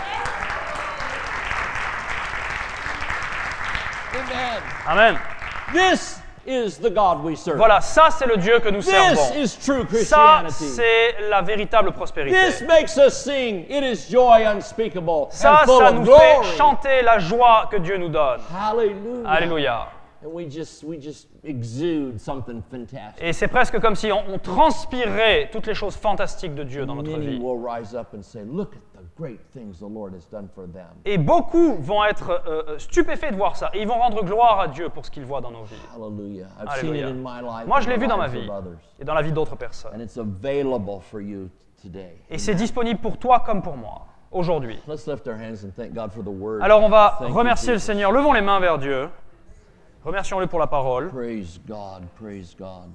Amen. Amen. This is the God we serve. Voilà, ça c'est le Dieu que nous This servons. is true Ça, Christianity. c'est la véritable prospérité. This makes us sing. It is joy unspeakable Ça, and full ça of nous glory. fait chanter la joie que Dieu nous donne. Hallelujah. Alléluia. And we just we just exude something fantastic. Et c'est presque comme si on, on transpirait toutes les choses fantastiques de Dieu dans notre Many vie. will rise up and say, "Look at the great things the Lord has done for them." Et beaucoup vont être euh, stupéfaits de voir ça. Et ils vont rendre gloire à Dieu pour ce qu'il voit dans nos vies. Hallelujah. I've seen it Alléluia. in my life. Moi, je and l'ai the vu dans ma lives vie of others. et dans la vie d'autres personnes. And it's available for you today. Et c'est disponible pour toi comme pour moi, aujourd'hui. Let's lift our hands and thank God for the word. Alors on va Thank you, remercier le Jesus. Seigneur. Levons les mains vers Dieu. Remercions-le pour la parole. Praise God, praise God.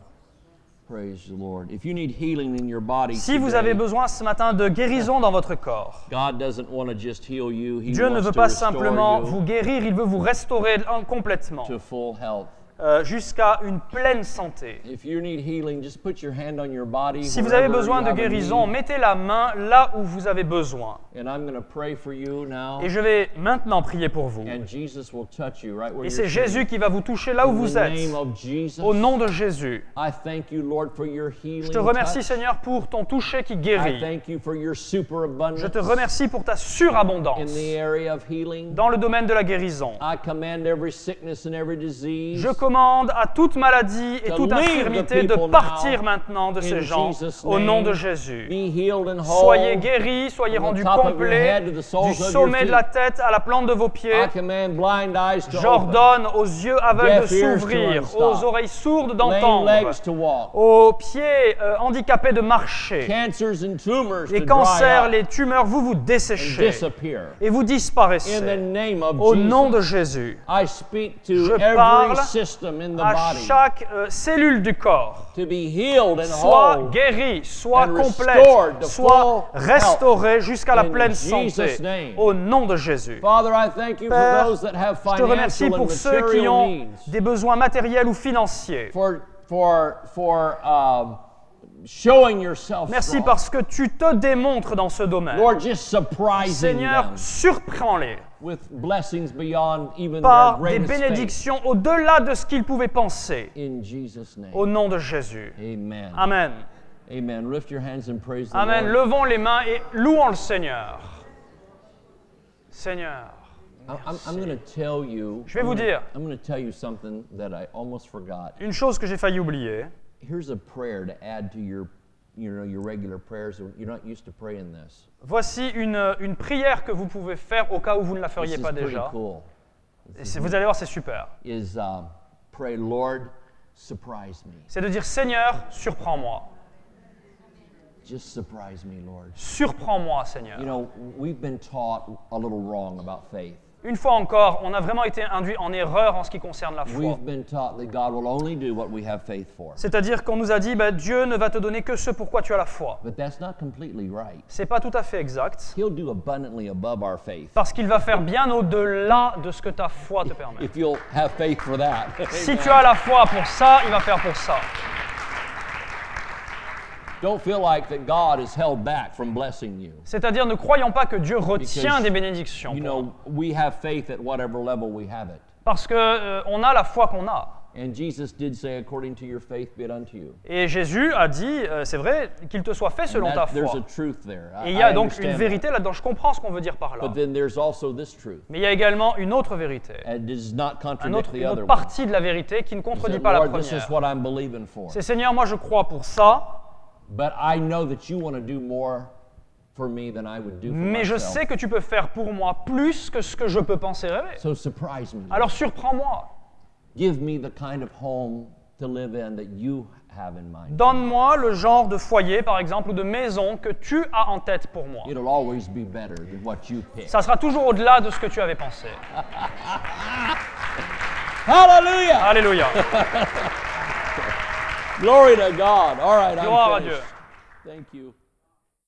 Praise the Lord. If you need healing in your body Si vous today, avez besoin ce matin de guérison dans votre corps, God doesn't want to just heal you. He Dieu ne wants veut to pas restore simplement you vous guérir, il veut vous restaurer en- complètement, to full health. euh, jusqu'à une pleine santé. If you need healing, just put your hand on your body. Si vous avez wherever besoin you de have a guérison, need. mettez la main là où vous avez besoin. And I'm going to pray for you now. Et je vais maintenant prier pour vous. And Jesus will touch you right where Et you're c'est sitting. Jésus qui va vous toucher là où In vous the êtes. name of Jesus, Au nom de Jésus. I thank you, Lord, for your healing Je te remercie, touch. Seigneur, pour ton toucher qui I guérit. thank you for your superabundance Je te remercie pour ta in surabondance the area of healing. dans le domaine de la guérison. I command every sickness and every disease Je commande à toute maladie et to toute leave the infirmité de people partir now. maintenant de In ces gens Jesus' au nom de name, Jésus. be healed and whole. Soyez guéris, soyez from the rendus top of your complets head to the soles du of your sommet de la feet. tête à la plante de vos pieds. I command blind eyes to open, J'ordonne aux yeux aveugles de Deaf ears to s'ouvrir, unstop. aux oreilles sourdes lame d'entendre, legs to walk, aux pieds euh, handicapés de marcher. cancers and tumors Les to cancers, dry les up tumeurs, vous vous and desséchez disappear. et vous In the disparaissez. name of Au nom de Jesus, Jésus, I speak to Je every parle system in the à body chaque euh, cellule du corps, to be healed and soit whole. guérie, soit and complète, restored to soit full restaurée jusqu'à la In pleine Jesus' santé. name. Au nom de Jésus. Father, I thank you for Père, those that have je te remercie financial and pour ceux qui material ont needs, des besoins matériels ou financiers. for for for um, showing yourself Merci strong. parce que tu te démontres dans ce domaine. Lord, just surprising Seigneur, them surprends-les with blessings beyond even their par des greatest faith. bénédictions au-delà de ce qu'ils pouvaient penser. In Jesus' name. Au nom de Jésus. Amen. Amen. Amen. Lift your hands and praise the Amen. Lord. Levons les mains et louons le Seigneur. Seigneur. I- I'm, I'm going to tell you. Je vais I'm vous gonna- dire. I'm going to tell you something that I almost forgot. Une chose que j'ai failli oublier. Here's a prayer to add to your, you know, your regular prayers. You're not used to praying this. Voici une, une prière que vous pouvez faire au cas où vous ne la This feriez is pas pretty déjà. cool. Et c'est- vous allez voir, c'est super. Is um, pray, Lord, surprise me. C'est de dire Seigneur, surprends-moi. Just surprise me, Lord. Surprends-moi, Seigneur. You know, we've been taught a little wrong about faith. Une fois encore, on a vraiment été induit en erreur en ce qui concerne la foi. We've been taught that God will only do what we have faith for. C'est-à-dire qu'on nous a dit, bah, Dieu ne va te donner que ce pourquoi tu as la foi. But that's not completely right. C'est pas tout à fait exact, He'll do abundantly above our faith parce qu'il va faire bien au-delà de ce que ta foi te permet. if you'll have faith for that. Si Amen. tu as la foi pour ça, il va faire pour ça. Don't feel like that God is held back from blessing you. C'est-à-dire, ne croyons pas que Dieu retient Because, des bénédictions. You pour know, we have faith at whatever level we have it. Parce que euh, on a la foi qu'on a. And Jesus did say, according to your faith, be it unto you. Et Jésus a dit, euh, c'est vrai, qu'il te soit fait selon And ta that- there's foi. a truth there. I- Et il y a I donc understand une that. vérité là-dedans. Je comprends ce qu'on veut dire par là. But then there's also this truth. Mais il y a également une autre vérité. And it does not Un contradict autre, the une other autre one. partie de la vérité qui ne He contredit said, pas la Lord, this première. is what I'm believing for. C'est Seigneur, moi je crois pour ça, But I know that you want to do more for me than I would do for mais je myself. sais que tu peux faire pour moi plus que ce que je peux penser rêver. So surprise me. Lord. Alors surprends-moi. Give me the kind of home to live in that you have in mind. Donne-moi le genre de foyer, par exemple, ou de maison que tu as en tête pour moi. It'll always be better than what you pick. Ça sera toujours au-delà de ce que tu avais pensé. Hallelujah! Alléluia. Glory to God. All right, Gloire à I'm Dieu. finished. Thank you.